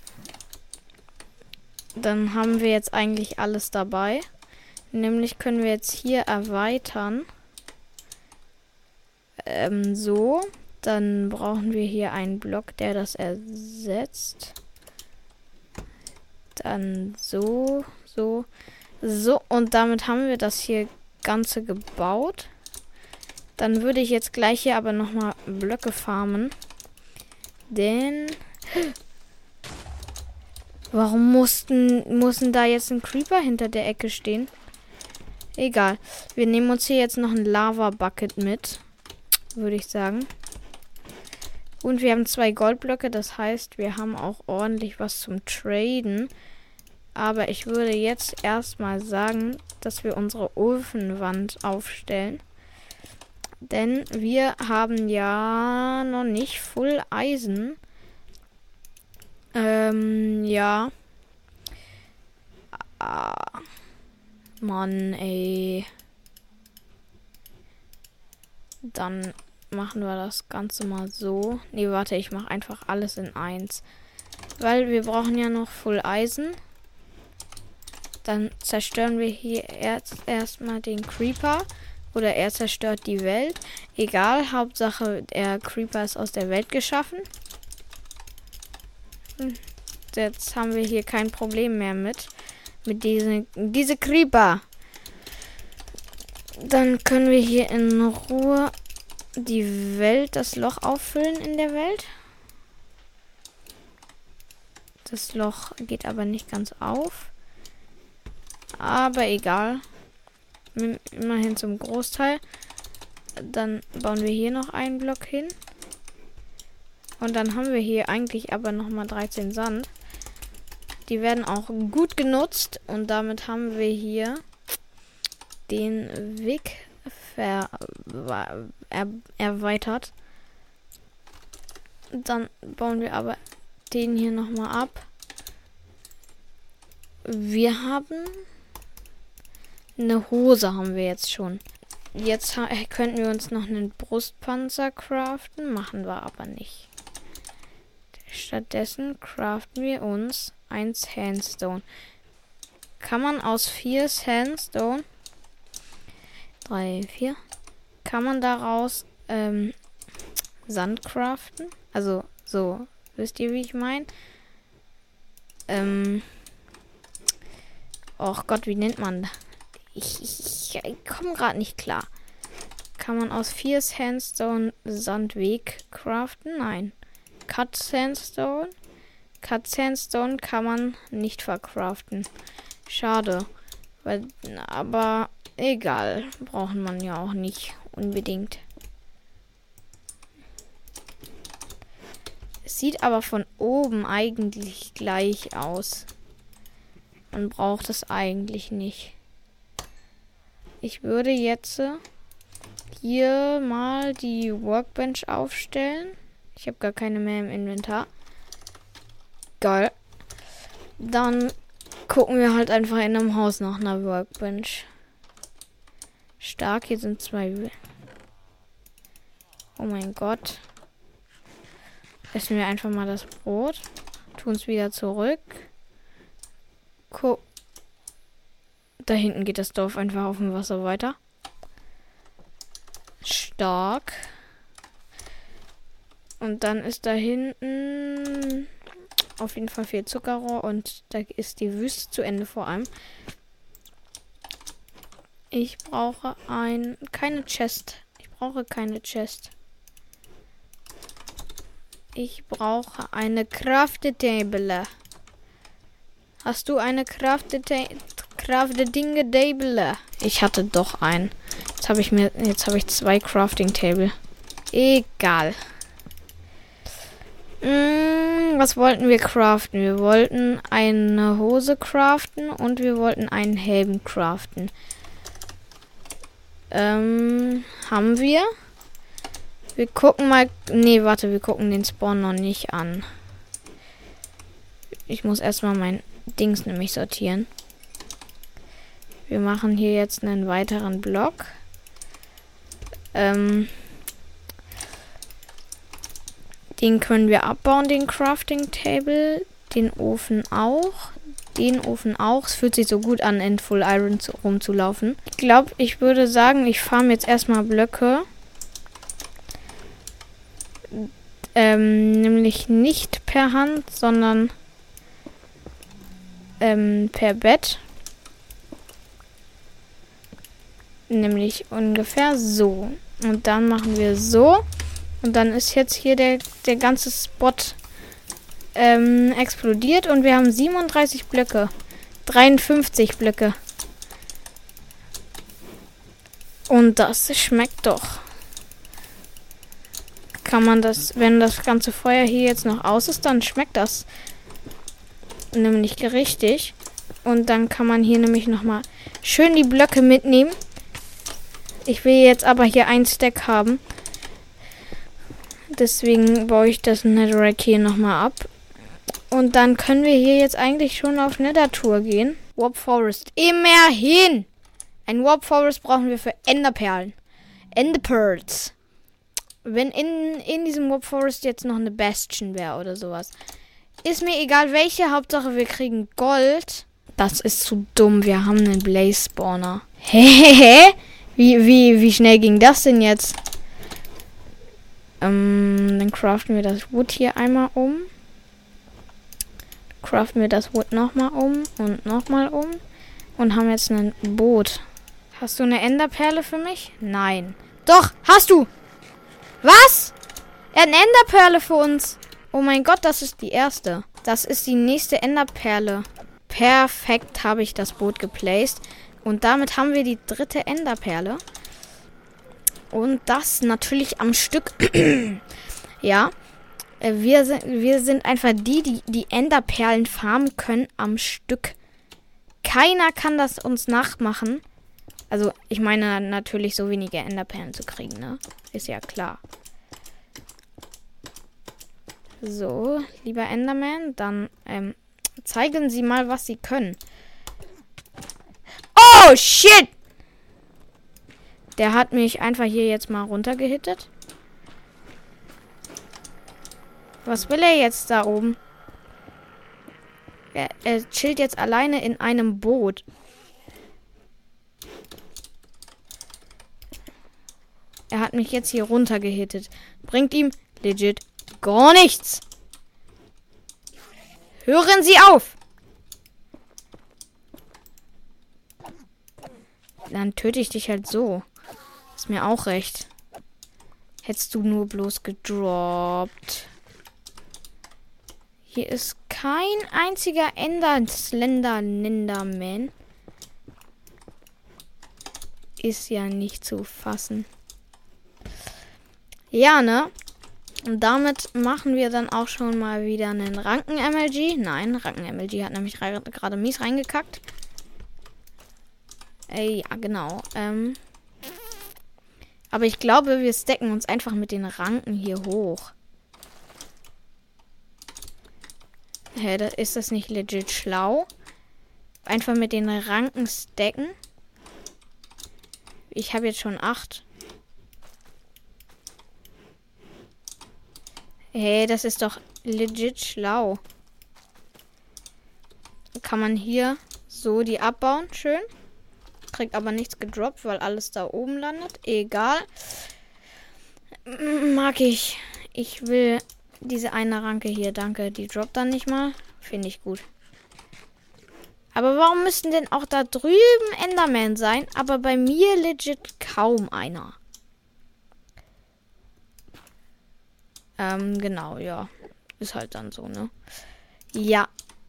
S1: Dann haben wir jetzt eigentlich alles dabei. Nämlich können wir jetzt hier erweitern. So. Dann brauchen wir hier einen Block, der das ersetzt. Dann so. Und damit haben wir das hier Ganze gebaut. Dann würde ich jetzt gleich hier aber nochmal Blöcke farmen. Denn warum mussten da jetzt ein Creeper hinter der Ecke stehen? Egal. Wir nehmen uns hier jetzt noch ein Lava-Bucket mit. Würde ich sagen. Und wir haben 2 Goldblöcke. Das heißt, wir haben auch ordentlich was zum Traden. Aber ich würde jetzt erstmal sagen, dass wir unsere Ofenwand aufstellen. Denn wir haben ja noch nicht Full Eisen. Ja. Mann, ey. Dann machen wir das Ganze mal so. Nee, warte, ich mache einfach alles in 1. Weil wir brauchen ja noch Full Eisen. Dann zerstören wir hier erstmal den Creeper. Oder er zerstört die Welt. Egal, Hauptsache der Creeper ist aus der Welt geschaffen. Jetzt haben wir hier kein Problem mehr mit diese Creeper. Dann können wir hier in Ruhe die Welt, das Loch auffüllen in der Welt. Das Loch geht aber nicht ganz auf. Aber egal. Immerhin zum Großteil. Dann bauen wir hier noch einen Block hin. Und dann haben wir hier eigentlich aber nochmal 13 Sand. Die werden auch gut genutzt. Und damit haben wir hier den Weg erweitert. Dann bauen wir aber den hier nochmal ab. Wir haben eine Hose haben wir jetzt schon. Jetzt könnten wir uns noch einen Brustpanzer craften. Machen wir aber nicht. Stattdessen craften wir uns ein Sandstone. Kann man aus 4 Sandstone 3, 4 kann man daraus Sand craften? Also so, wisst ihr, wie ich meine? Och Gott, wie nennt man das? Ich komme gerade nicht klar. Kann man aus 4 Sandstone Sandweg craften? Nein. Cut Sandstone? Cut Sandstone kann man nicht verkraften. Schade. Aber egal. Brauchen man ja auch nicht unbedingt. Es sieht aber von oben eigentlich gleich aus. Man braucht es eigentlich nicht. Ich würde jetzt hier mal die Workbench aufstellen. Ich habe gar keine mehr im Inventar. Geil. Dann gucken wir halt einfach in einem Haus nach einer Workbench. Stark, hier sind 2. Oh mein Gott. Essen wir einfach mal das Brot. Tun es wieder zurück. Da hinten geht das Dorf einfach auf dem Wasser weiter. Stark. Und dann ist da hinten auf jeden Fall viel Zuckerrohr und da ist die Wüste zu Ende vor allem. Ich brauche keine Chest. Ich brauche keine Chest. Ich brauche eine Crafted Table. Hast du eine Crafted Dinge Table? Ich hatte doch einen. Jetzt habe ich 2 Crafting Table. Egal. Was wollten wir craften? Wir wollten eine Hose craften und wir wollten einen Helm craften. Haben wir? Wir gucken mal. Nee, warte, wir gucken den Spawn noch nicht an. Ich muss erstmal mein Dings nämlich sortieren. Wir machen hier jetzt einen weiteren Block. Den können wir abbauen, den Crafting Table. Den Ofen auch. Den Ofen auch. Es fühlt sich so gut an, in Full Iron rumzulaufen. Ich glaube, ich würde sagen, ich farm jetzt erstmal Blöcke. Nämlich nicht per Hand, sondern per Bett. Nämlich ungefähr so. Und dann machen wir so. Und dann ist jetzt hier der ganze Spot explodiert. Und wir haben 37 Blöcke. 53 Blöcke. Und das schmeckt doch. Kann man das, wenn das ganze Feuer hier jetzt noch aus ist, dann schmeckt das nämlich richtig. Und dann kann man hier nämlich nochmal schön die Blöcke mitnehmen. Ich will jetzt aber hier ein Stack haben. Deswegen baue ich das Netherrack hier nochmal ab. Und dann können wir hier jetzt eigentlich schon auf Nether-Tour gehen. Warp Forest. Immerhin! Ein Warp Forest brauchen wir für Enderperlen. Enderpearls. Wenn in diesem Warp Forest jetzt noch eine Bastion wäre oder sowas. Ist mir egal welche. Hauptsache wir kriegen Gold. Das ist zu dumm. Wir haben einen Blaze Spawner. Hehehe. Wie schnell ging das denn jetzt? Dann craften wir das Wood hier einmal um. Craften wir das Wood nochmal um und nochmal um. Und haben jetzt ein Boot. Hast du eine Enderperle für mich? Nein. Doch, hast du! Was? Er hat eine Enderperle für uns. Oh mein Gott, das ist die erste. Das ist die nächste Enderperle. Perfekt habe ich das Boot geplaced. Und damit haben wir die 3. Enderperle. Und das natürlich am Stück. Ja. Wir sind einfach die Enderperlen farmen können am Stück. Keiner kann das uns nachmachen. Also, ich meine natürlich so wenige Enderperlen zu kriegen, ne? Ist ja klar. So, lieber Enderman, dann zeigen Sie mal, was Sie können. Oh, shit! Der hat mich einfach hier jetzt mal runtergehittet. Was will er jetzt da oben? Er chillt jetzt alleine in einem Boot. Er hat mich jetzt hier runtergehittet. Bringt ihm legit gar nichts. Hören Sie auf! Dann töte ich dich halt so. Ist mir auch recht. Hättest du nur bloß gedroppt. Hier ist kein einziger Slenderman. Ist ja nicht zu fassen. Ja, ne? Und damit machen wir dann auch schon mal wieder einen Ranken-MLG. Nein, Ranken-MLG hat nämlich gerade mies reingekackt. Ja, genau. Aber ich glaube, wir stacken uns einfach mit den Ranken hier hoch. Hä, ist das nicht legit schlau? Einfach mit den Ranken stacken. Ich habe jetzt schon 8. Hey, das ist doch legit schlau. Kann man hier so die abbauen. Schön. Kriegt aber nichts gedroppt, weil alles da oben landet. Egal. Mag ich. Ich will diese eine Ranke hier. Danke. Die droppt dann nicht mal. Finde ich gut. Aber warum müssten denn auch da drüben Enderman sein? Aber bei mir legit kaum einer. Genau, ja. Ist halt dann so, ne? Ja.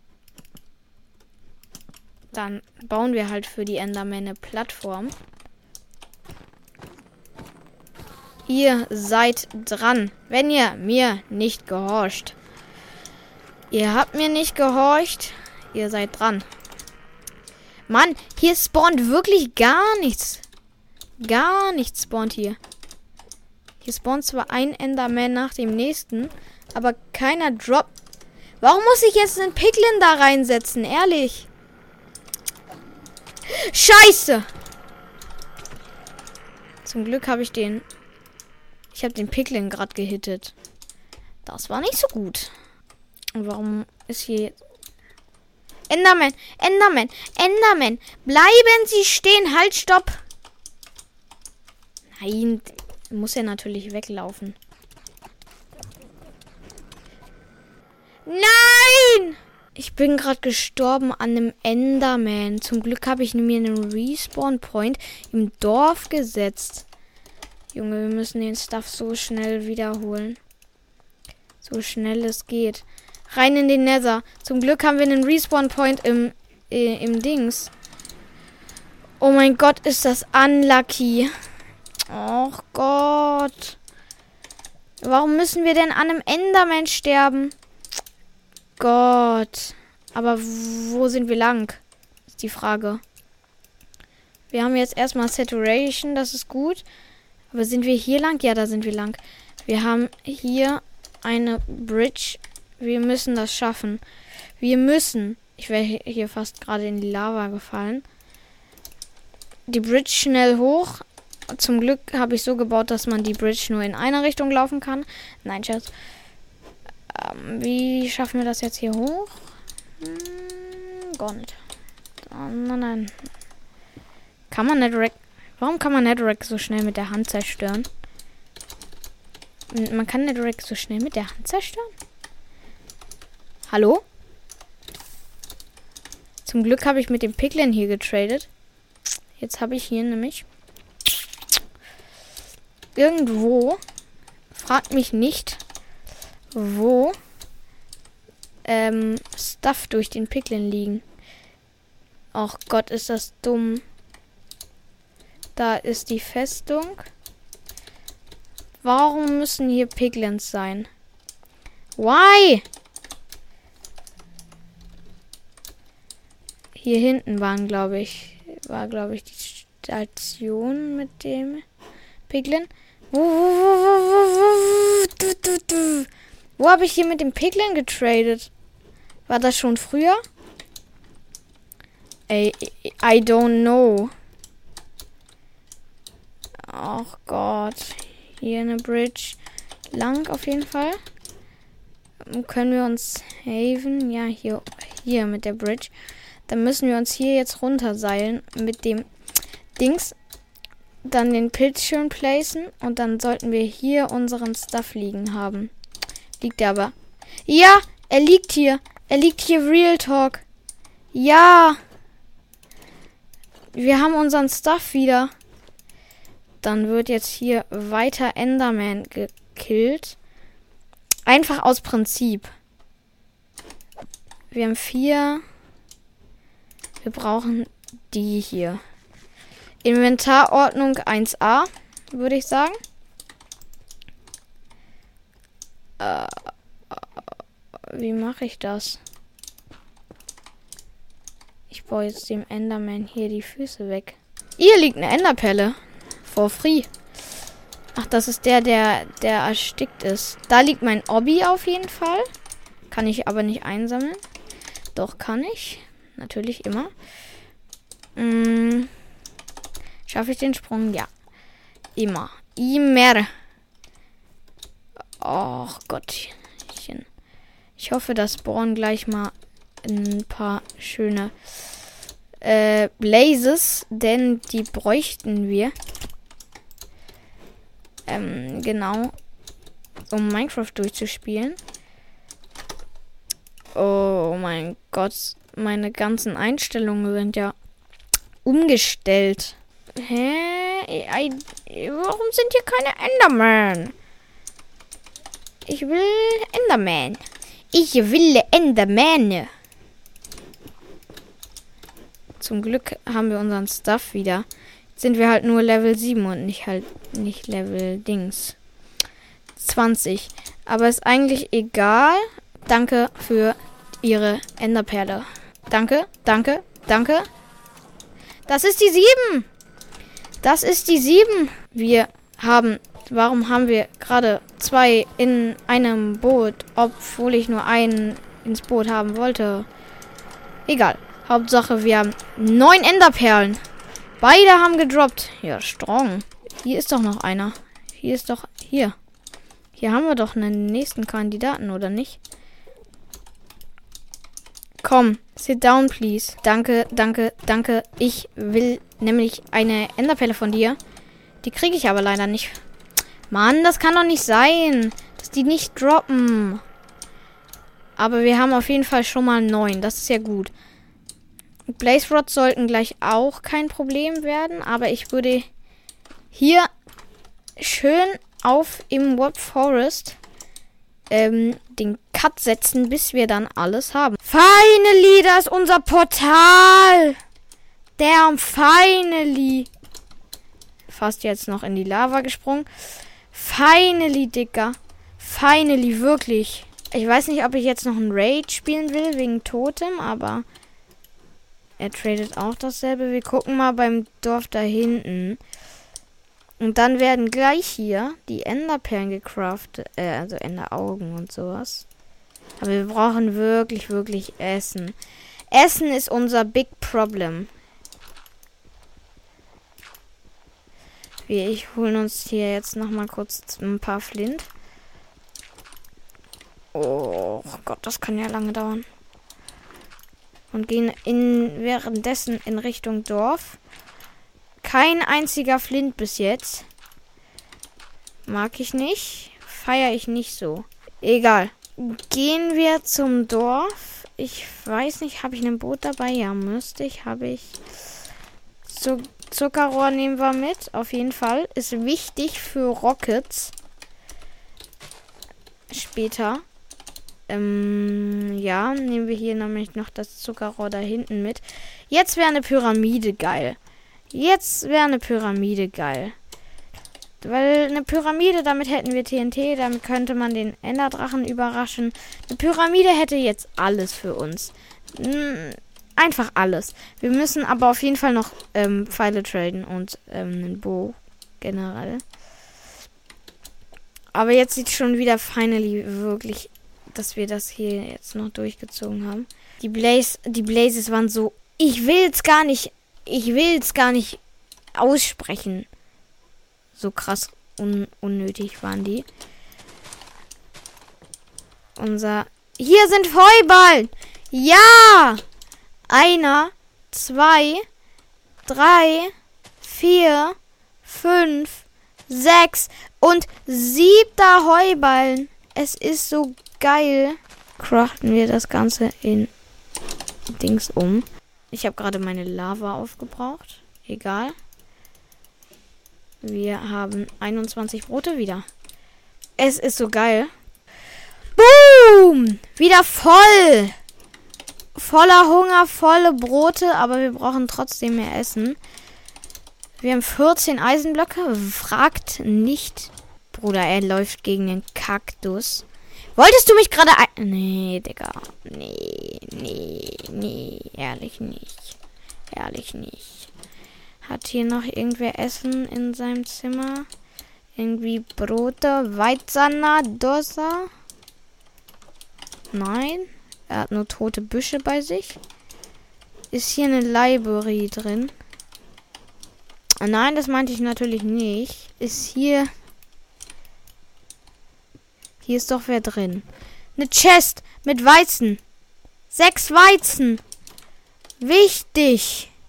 S1: Dann bauen wir halt für die Enderman eine Plattform. Ihr seid dran, wenn ihr mir nicht gehorcht. Ihr habt mir nicht gehorcht. Ihr seid dran. Mann, hier spawnt wirklich gar nichts. Gar nichts spawnt hier. Hier spawnt zwar ein Enderman nach dem nächsten, aber keiner droppt. Warum muss ich jetzt einen Piglin da reinsetzen? Ehrlich. Scheiße! Zum Glück habe ich den... Ich habe den Piglin gerade gehittet. Das war nicht so gut. Und warum ist hier... Enderman! Enderman! Enderman! Bleiben Sie stehen! Halt, stopp! Nein, muss ja natürlich weglaufen. Nein! Ich bin gerade gestorben an einem Enderman. Zum Glück habe ich mir einen Respawn-Point im Dorf gesetzt. Junge, wir müssen den Stuff so schnell wiederholen. So schnell es geht. Rein in den Nether. Zum Glück haben wir einen Respawn-Point im Dings. Oh mein Gott, ist das unlucky. Och Gott. Warum müssen wir denn an einem Enderman sterben? Gott. Aber wo sind wir lang? Ist die Frage. Wir haben jetzt erstmal Saturation, das ist gut. Aber sind wir hier lang? Ja, da sind wir lang. Wir haben hier eine Bridge. Wir müssen das schaffen. Wir müssen. Ich wäre hier fast gerade in die Lava gefallen. Die Bridge schnell hoch. Zum Glück habe ich so gebaut, dass man die Bridge nur in eine Richtung laufen kann. Nein, Schatz. Wie schaffen wir das jetzt hier hoch? Gar nicht. Nein. Kann man Netherrack... Warum kann man Netherrack so schnell mit der Hand zerstören? Man kann Netherrack so schnell mit der Hand zerstören? Hallo? Zum Glück habe ich mit dem Piglin hier getradet. Jetzt habe ich hier nämlich... Irgendwo... Fragt mich nicht... wo Stuff durch den Piglin liegen. Och Gott, ist das dumm. Da ist die Festung. Warum müssen hier Piglins sein? Why? Hier hinten war, glaube ich, die Station mit dem Piglin. Wo habe ich hier mit dem Piglin getradet? War das schon früher? Ey, I don't know. Ach Gott. Hier eine Bridge. Lang auf jeden Fall. Können wir uns haven? Ja, hier mit der Bridge. Dann müssen wir uns hier jetzt runterseilen mit dem Dings. Dann den Pilz schön placen. Und dann sollten wir hier unseren Stuff liegen haben. Liegt er aber? Ja, er liegt hier. Er liegt hier, Real Talk. Ja. Wir haben unseren Stuff wieder. Dann wird jetzt hier weiter Enderman gekillt. Einfach aus Prinzip. Wir haben 4. Wir brauchen die hier. Inventarordnung 1a, würde ich sagen. Wie mache ich das? Ich baue jetzt dem Enderman hier die Füße weg. Hier liegt eine Enderpelle. For free. Ach, das ist der erstickt ist. Da liegt mein Obby auf jeden Fall. Kann ich aber nicht einsammeln. Doch, kann ich. Natürlich immer. Schaffe ich den Sprung? Ja. Immer. Immer. Och Gottchen. Ich hoffe, dass spawnen gleich mal ein paar schöne Blazes, denn die bräuchten wir. Genau. Um Minecraft durchzuspielen. Oh mein Gott. Meine ganzen Einstellungen sind ja umgestellt. Hä? Warum sind hier keine Enderman? Ich will Enderman. Ich will Enderman. Zum Glück haben wir unseren Stuff wieder. Jetzt sind wir halt nur Level 7 und nicht Level Dings 20. Aber ist eigentlich egal. Danke für Ihre Enderperle. Danke, danke, danke. Das ist die 7. Das ist die 7. Warum haben wir gerade 2 in einem Boot, obwohl ich nur einen ins Boot haben wollte? Egal. Hauptsache, wir haben 9 Enderperlen. Beide haben gedroppt. Ja, strong. Hier ist doch noch einer. Hier. Hier haben wir doch einen nächsten Kandidaten, oder nicht? Komm, sit down, please. Danke, danke, danke. Ich will nämlich eine Enderperle von dir. Die kriege ich aber leider nicht. Mann, das kann doch nicht sein, dass die nicht droppen. Aber wir haben auf jeden Fall schon mal 9. Das ist ja gut. Blaze Rods sollten gleich auch kein Problem werden. Aber ich würde hier schön auf im Wood Forest den Cut setzen, bis wir dann alles haben. Finally, das ist unser Portal. Damn, finally. Fast jetzt noch in die Lava gesprungen. Finally, Dicker. Finally, wirklich. Ich weiß nicht, ob ich jetzt noch ein Raid spielen will, wegen Totem, aber er tradet auch dasselbe. Wir gucken mal beim Dorf da hinten. Und dann werden gleich hier die Enderperlen gecraftet, also Enderaugen und sowas. Aber wir brauchen wirklich, wirklich Essen. Essen ist unser Big Problem. Ich holen uns hier jetzt nochmal kurz ein paar Flint. Oh Gott, das kann ja lange dauern. Und gehen währenddessen in Richtung Dorf. Kein einziger Flint bis jetzt. Mag ich nicht. Feiere ich nicht so. Egal. Gehen wir zum Dorf. Ich weiß nicht, habe ich ein Boot dabei? Ja, müsste ich. Habe ich. Zuckerrohr nehmen wir mit. Auf jeden Fall. Ist wichtig für Rockets. Später. Ja, nehmen wir hier nämlich noch das Zuckerrohr da hinten mit. Jetzt wäre eine Pyramide geil. Weil eine Pyramide, damit hätten wir TNT, damit könnte man den Enderdrachen überraschen. Eine Pyramide hätte jetzt alles für uns. Einfach alles. Wir müssen aber auf jeden Fall noch Pfeile traden und einen Bow generell. Aber jetzt sieht schon wieder finally wirklich, dass wir das hier jetzt noch durchgezogen haben. Die Blazes waren so, ich will es gar nicht aussprechen. So krass unnötig waren die. Hier sind Heuballen! Ja! 1, 2, 3, 4, 5, 6 und 7. Heuballen. Es ist so geil. Craften wir das Ganze in Dings um. Ich habe gerade meine Lava aufgebraucht. Egal. Wir haben 21 Brote wieder. Es ist so geil. Boom! Wieder voll! Voller Hunger, volle Brote, aber wir brauchen trotzdem mehr Essen. Wir haben 14 Eisenblöcke. Fragt nicht. Bruder, er läuft gegen den Kaktus. Wolltest du mich gerade Nee, Digga. Nee. Ehrlich nicht. Hat hier noch irgendwer Essen in seinem Zimmer? Irgendwie Brote, Weizenna, Dosa. Nein. Er hat nur tote Büsche bei sich. Ist hier eine Library drin? Nein, das meinte ich natürlich nicht. Ist hier... Hier ist doch wer drin. Eine Chest mit Weizen. 6 Weizen. Wichtig.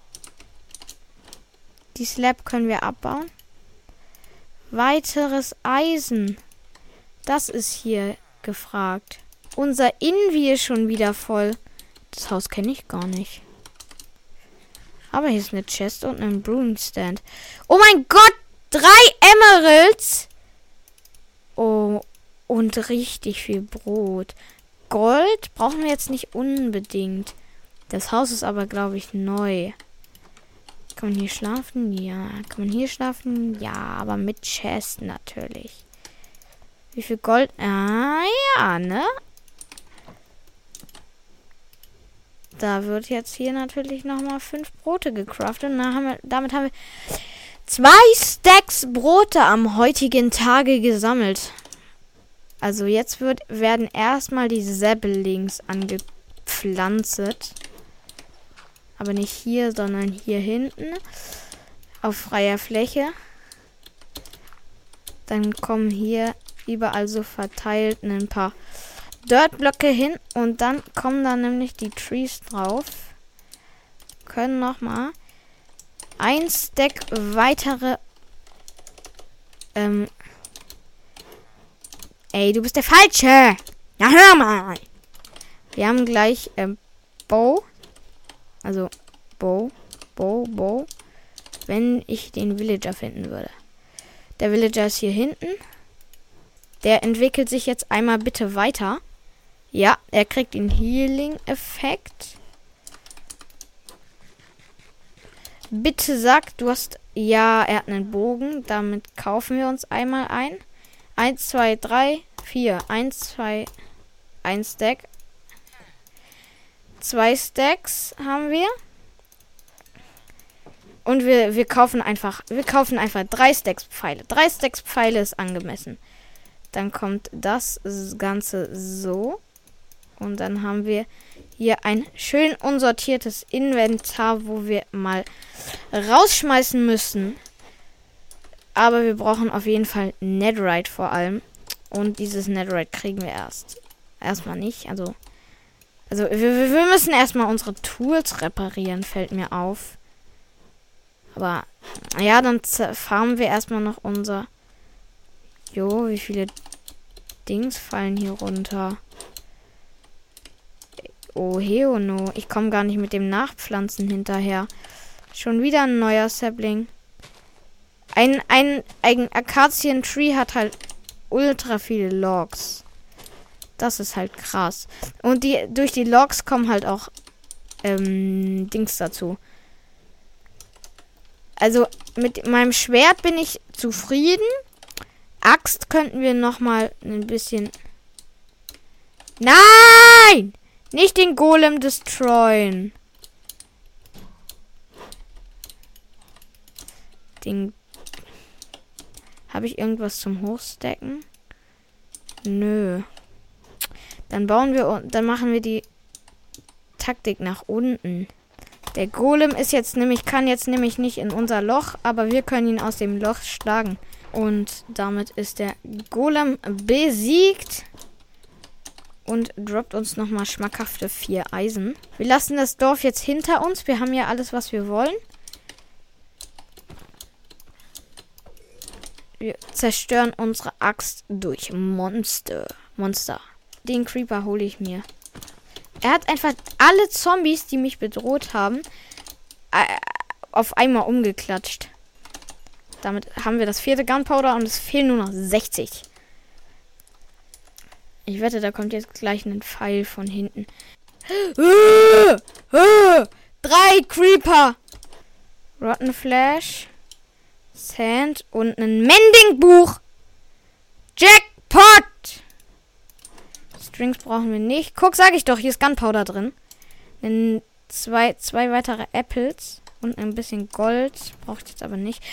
S1: Die Slab können wir abbauen. Weiteres Eisen. Das ist hier gefragt. Unser Invi ist schon wieder voll. Das Haus kenne ich gar nicht. Aber hier ist eine Chest und ein Brewing Stand. Oh mein Gott! 3 Emeralds! Oh, und richtig viel Brot. Gold brauchen wir jetzt nicht unbedingt. Das Haus ist aber, glaube ich, neu. Kann man hier schlafen? Ja. Kann man hier schlafen? Ja, aber mit Chest natürlich. Wie viel Gold? Ah, ja, ne? Da wird jetzt hier natürlich nochmal 5 Brote gecraftet. Und damit haben wir 2 Stacks Brote am heutigen Tage gesammelt. Also jetzt werden erstmal die Saplings angepflanzt. Aber nicht hier, sondern hier hinten. Auf freier Fläche. Dann kommen hier überall so verteilt ein paar Dirtblöcke hin. Und dann kommen da nämlich die Trees drauf. Können nochmal 1 Stack weitere... Ey, du bist der Falsche! Ja, hör mal! Wir haben gleich Bow. Also Bow. Wenn ich den Villager finden würde. Der Villager ist hier hinten. Der entwickelt sich jetzt einmal bitte weiter. Ja, er kriegt den Healing-Effekt. Bitte sag, du hast... Ja, er hat einen Bogen. Damit kaufen wir uns einmal ein. 1, 2, 3, 4. 1, 2, 1 Stack. 2 Stacks haben wir. Und wir kaufen einfach 3 Stacks Pfeile. 3 Stacks Pfeile ist angemessen. Dann kommt das Ganze so. Und dann haben wir hier ein schön unsortiertes Inventar, wo wir mal rausschmeißen müssen. Aber wir brauchen auf jeden Fall Netherite vor allem. Und dieses Netherite kriegen wir erstmal nicht. Also wir müssen erstmal unsere Tools reparieren, fällt mir auf. Aber ja, dann farmen wir erstmal noch unser... Jo, wie viele Dings fallen hier runter? Oh, Heono. Ich komme gar nicht mit dem Nachpflanzen hinterher. Schon wieder ein neuer Sapling. Ein Akazien-Tree hat halt ultra viele Logs. Das ist halt krass. Und durch die Logs kommen halt auch Dings dazu. Also mit meinem Schwert bin ich zufrieden. Axt könnten wir nochmal ein bisschen... Nein! Nicht den Golem destroyen. Habe ich irgendwas zum Hochstacken? Nö. Dann machen wir die Taktik nach unten. Der Golem kann jetzt nämlich nicht in unser Loch, aber wir können ihn aus dem Loch schlagen. Und damit ist der Golem besiegt. Und droppt uns nochmal schmackhafte 4 Eisen. Wir lassen das Dorf jetzt hinter uns. Wir haben ja alles, was wir wollen. Wir zerstören unsere Axt durch Monster. Den Creeper hole ich mir. Er hat einfach alle Zombies, die mich bedroht haben, auf einmal umgeklatscht. Damit haben wir das 4. Gunpowder und es fehlen nur noch 60. Ich wette, da kommt jetzt gleich ein Pfeil von hinten. 3 Creeper! Rotten Flash. Sand und ein Mending-Buch. Jackpot! Strings brauchen wir nicht. Guck, sag ich doch, hier ist Gunpowder drin. Zwei weitere Apples und ein bisschen Gold. Brauche ich jetzt aber nicht.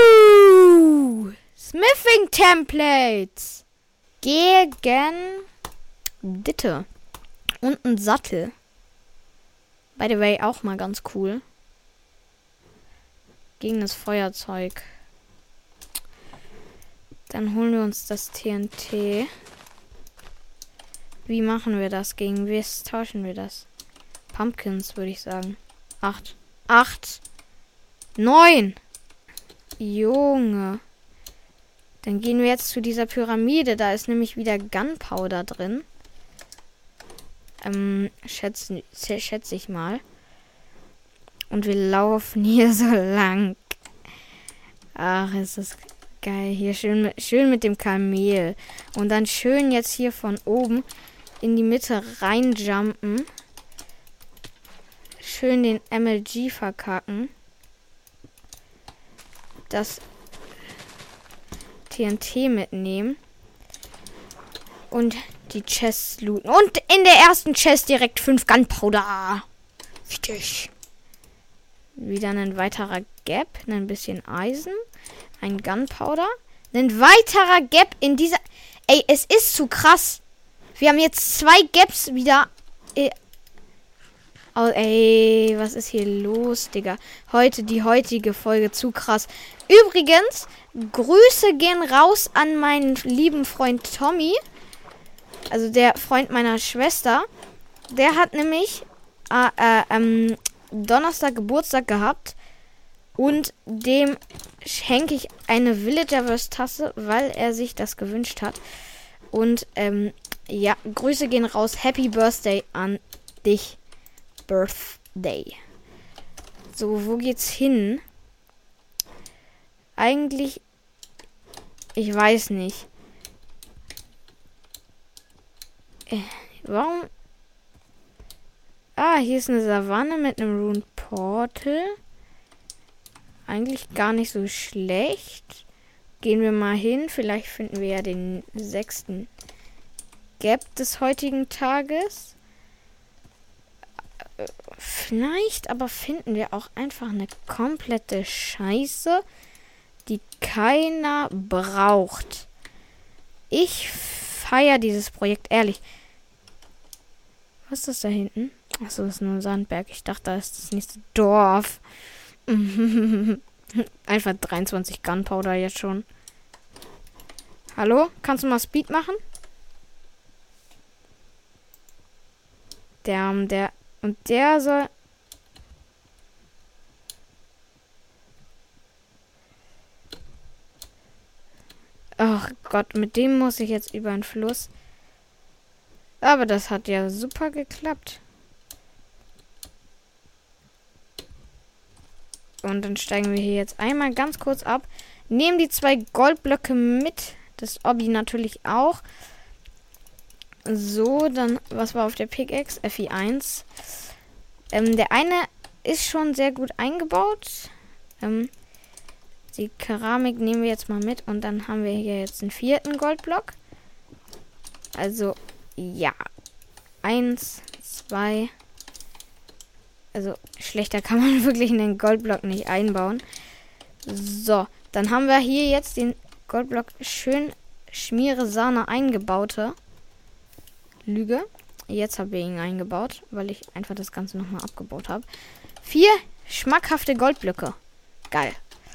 S1: Woo! Smithing Templates. Gegen Ditte. Und ein Sattel. By the way, auch mal ganz cool. Gegen das Feuerzeug. Dann holen wir uns das TNT. Wie machen wir das? Gegen was tauschen wir das? Pumpkins, würde ich sagen. 8. 9. Junge. Dann gehen wir jetzt zu dieser Pyramide. Da ist nämlich wieder Gunpowder drin. Schätze ich mal. Und wir laufen hier so lang. Ach, ist das geil. Hier schön mit dem Kamel. Und dann schön jetzt hier von oben in die Mitte reinjumpen. Schön den MLG verkacken. Das TNT mitnehmen. Und die Chests looten. Und in der ersten Chest direkt 5 Gunpowder. Wichtig. Wieder ein weiterer Gap. Ein bisschen Eisen. Ein Gunpowder. Ein weiterer Gap in dieser... Ey, es ist zu krass. Wir haben jetzt 2 Gaps wieder... Oh, ey, was ist hier los, Digga? Die heutige Folge zu krass. Übrigens, Grüße gehen raus an meinen lieben Freund Tommy. Also der Freund meiner Schwester. Der hat nämlich Donnerstag Geburtstag gehabt. Und dem schenke ich eine Villagerverse-Tasse, weil er sich das gewünscht hat. Und ja, Grüße gehen raus. Happy Birthday an dich. Birthday. So, wo geht's hin? Eigentlich, ich weiß nicht. Warum? Ah, hier ist eine Savanne mit einem Rune Portal. Eigentlich gar nicht so schlecht. Gehen wir mal hin. Vielleicht finden wir ja den 6. Gap des heutigen Tages. Vielleicht, aber finden wir auch einfach eine komplette Scheiße, die keiner braucht. Ich feiere dieses Projekt, ehrlich. Was ist das da hinten? Achso, das ist nur ein Sandberg. Ich dachte, da ist das nächste Dorf. Einfach 23 Gunpowder jetzt schon. Hallo? Kannst du mal Speed machen? Und der soll... Ach Gott, mit dem muss ich jetzt über den Fluss. Aber das hat ja super geklappt. Und dann steigen wir hier jetzt einmal ganz kurz ab. Nehmen die 2 Goldblöcke mit. Das Obby natürlich auch. So, dann, was war auf der Pickaxe? FI1. Der eine ist schon sehr gut eingebaut. Die Keramik nehmen wir jetzt mal mit. Und dann haben wir hier jetzt einen 4. Goldblock. Also, ja. 1, 2. Also, schlechter kann man wirklich einen Goldblock nicht einbauen. So, dann haben wir hier jetzt den Goldblock schön Schmiere Sahne eingebaute. Lüge. Jetzt habe ich ihn eingebaut, weil ich einfach das Ganze nochmal abgebaut habe. 4 schmackhafte Goldblöcke. Geil.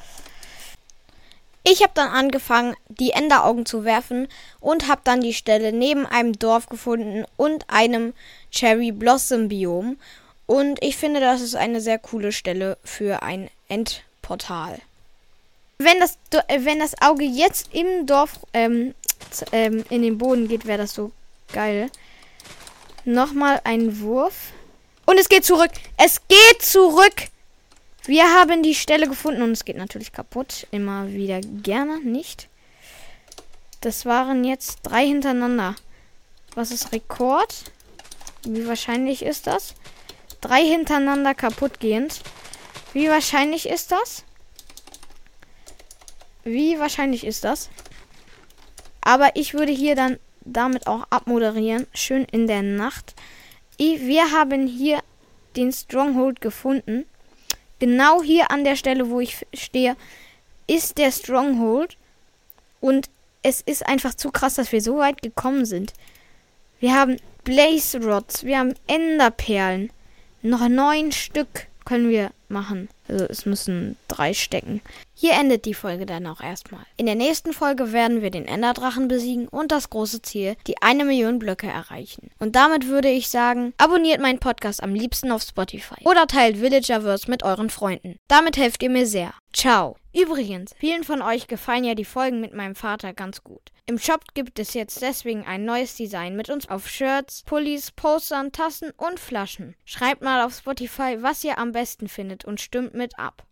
S1: Ich habe dann angefangen, die Enderaugen zu werfen und habe dann die Stelle neben einem Dorf gefunden und einem Cherry Blossom Biom. Und ich finde, das ist eine sehr coole Stelle für ein Endportal. Wenn das Auge jetzt im Dorf in den Boden geht, wäre das so geil. Nochmal ein Wurf. Und es geht zurück. Es geht zurück. Wir haben die Stelle gefunden und es geht natürlich kaputt. Immer wieder gerne nicht. Das waren jetzt 3 hintereinander. Was ist Rekord? Wie wahrscheinlich ist das? 3 hintereinander kaputt gehend. Wie wahrscheinlich ist das? Wie wahrscheinlich ist das? Aber ich würde hier dann damit auch abmoderieren. Schön in der Nacht. Wir haben hier den Stronghold gefunden. Genau hier an der Stelle, wo ich stehe, ist der Stronghold. Und es ist einfach zu krass, dass wir so weit gekommen sind. Wir haben Blaze Rods, wir haben Enderperlen. Noch 9 Stück können wir machen. Also es müssen 3 stecken. Hier endet die Folge dann auch erstmal. In der nächsten Folge werden wir den Enderdrachen besiegen und das große Ziel, die 1 Million Blöcke erreichen. Und damit würde ich sagen, abonniert meinen Podcast am liebsten auf Spotify oder teilt Villagerverse mit euren Freunden. Damit helft ihr mir sehr. Ciao. Übrigens, vielen von euch gefallen ja die Folgen mit meinem Vater ganz gut. Im Shop gibt es jetzt deswegen ein neues Design mit uns auf Shirts, Pullis, Postern, Tassen und Flaschen. Schreibt mal auf Spotify, was ihr am besten findet und stimmt mit ab.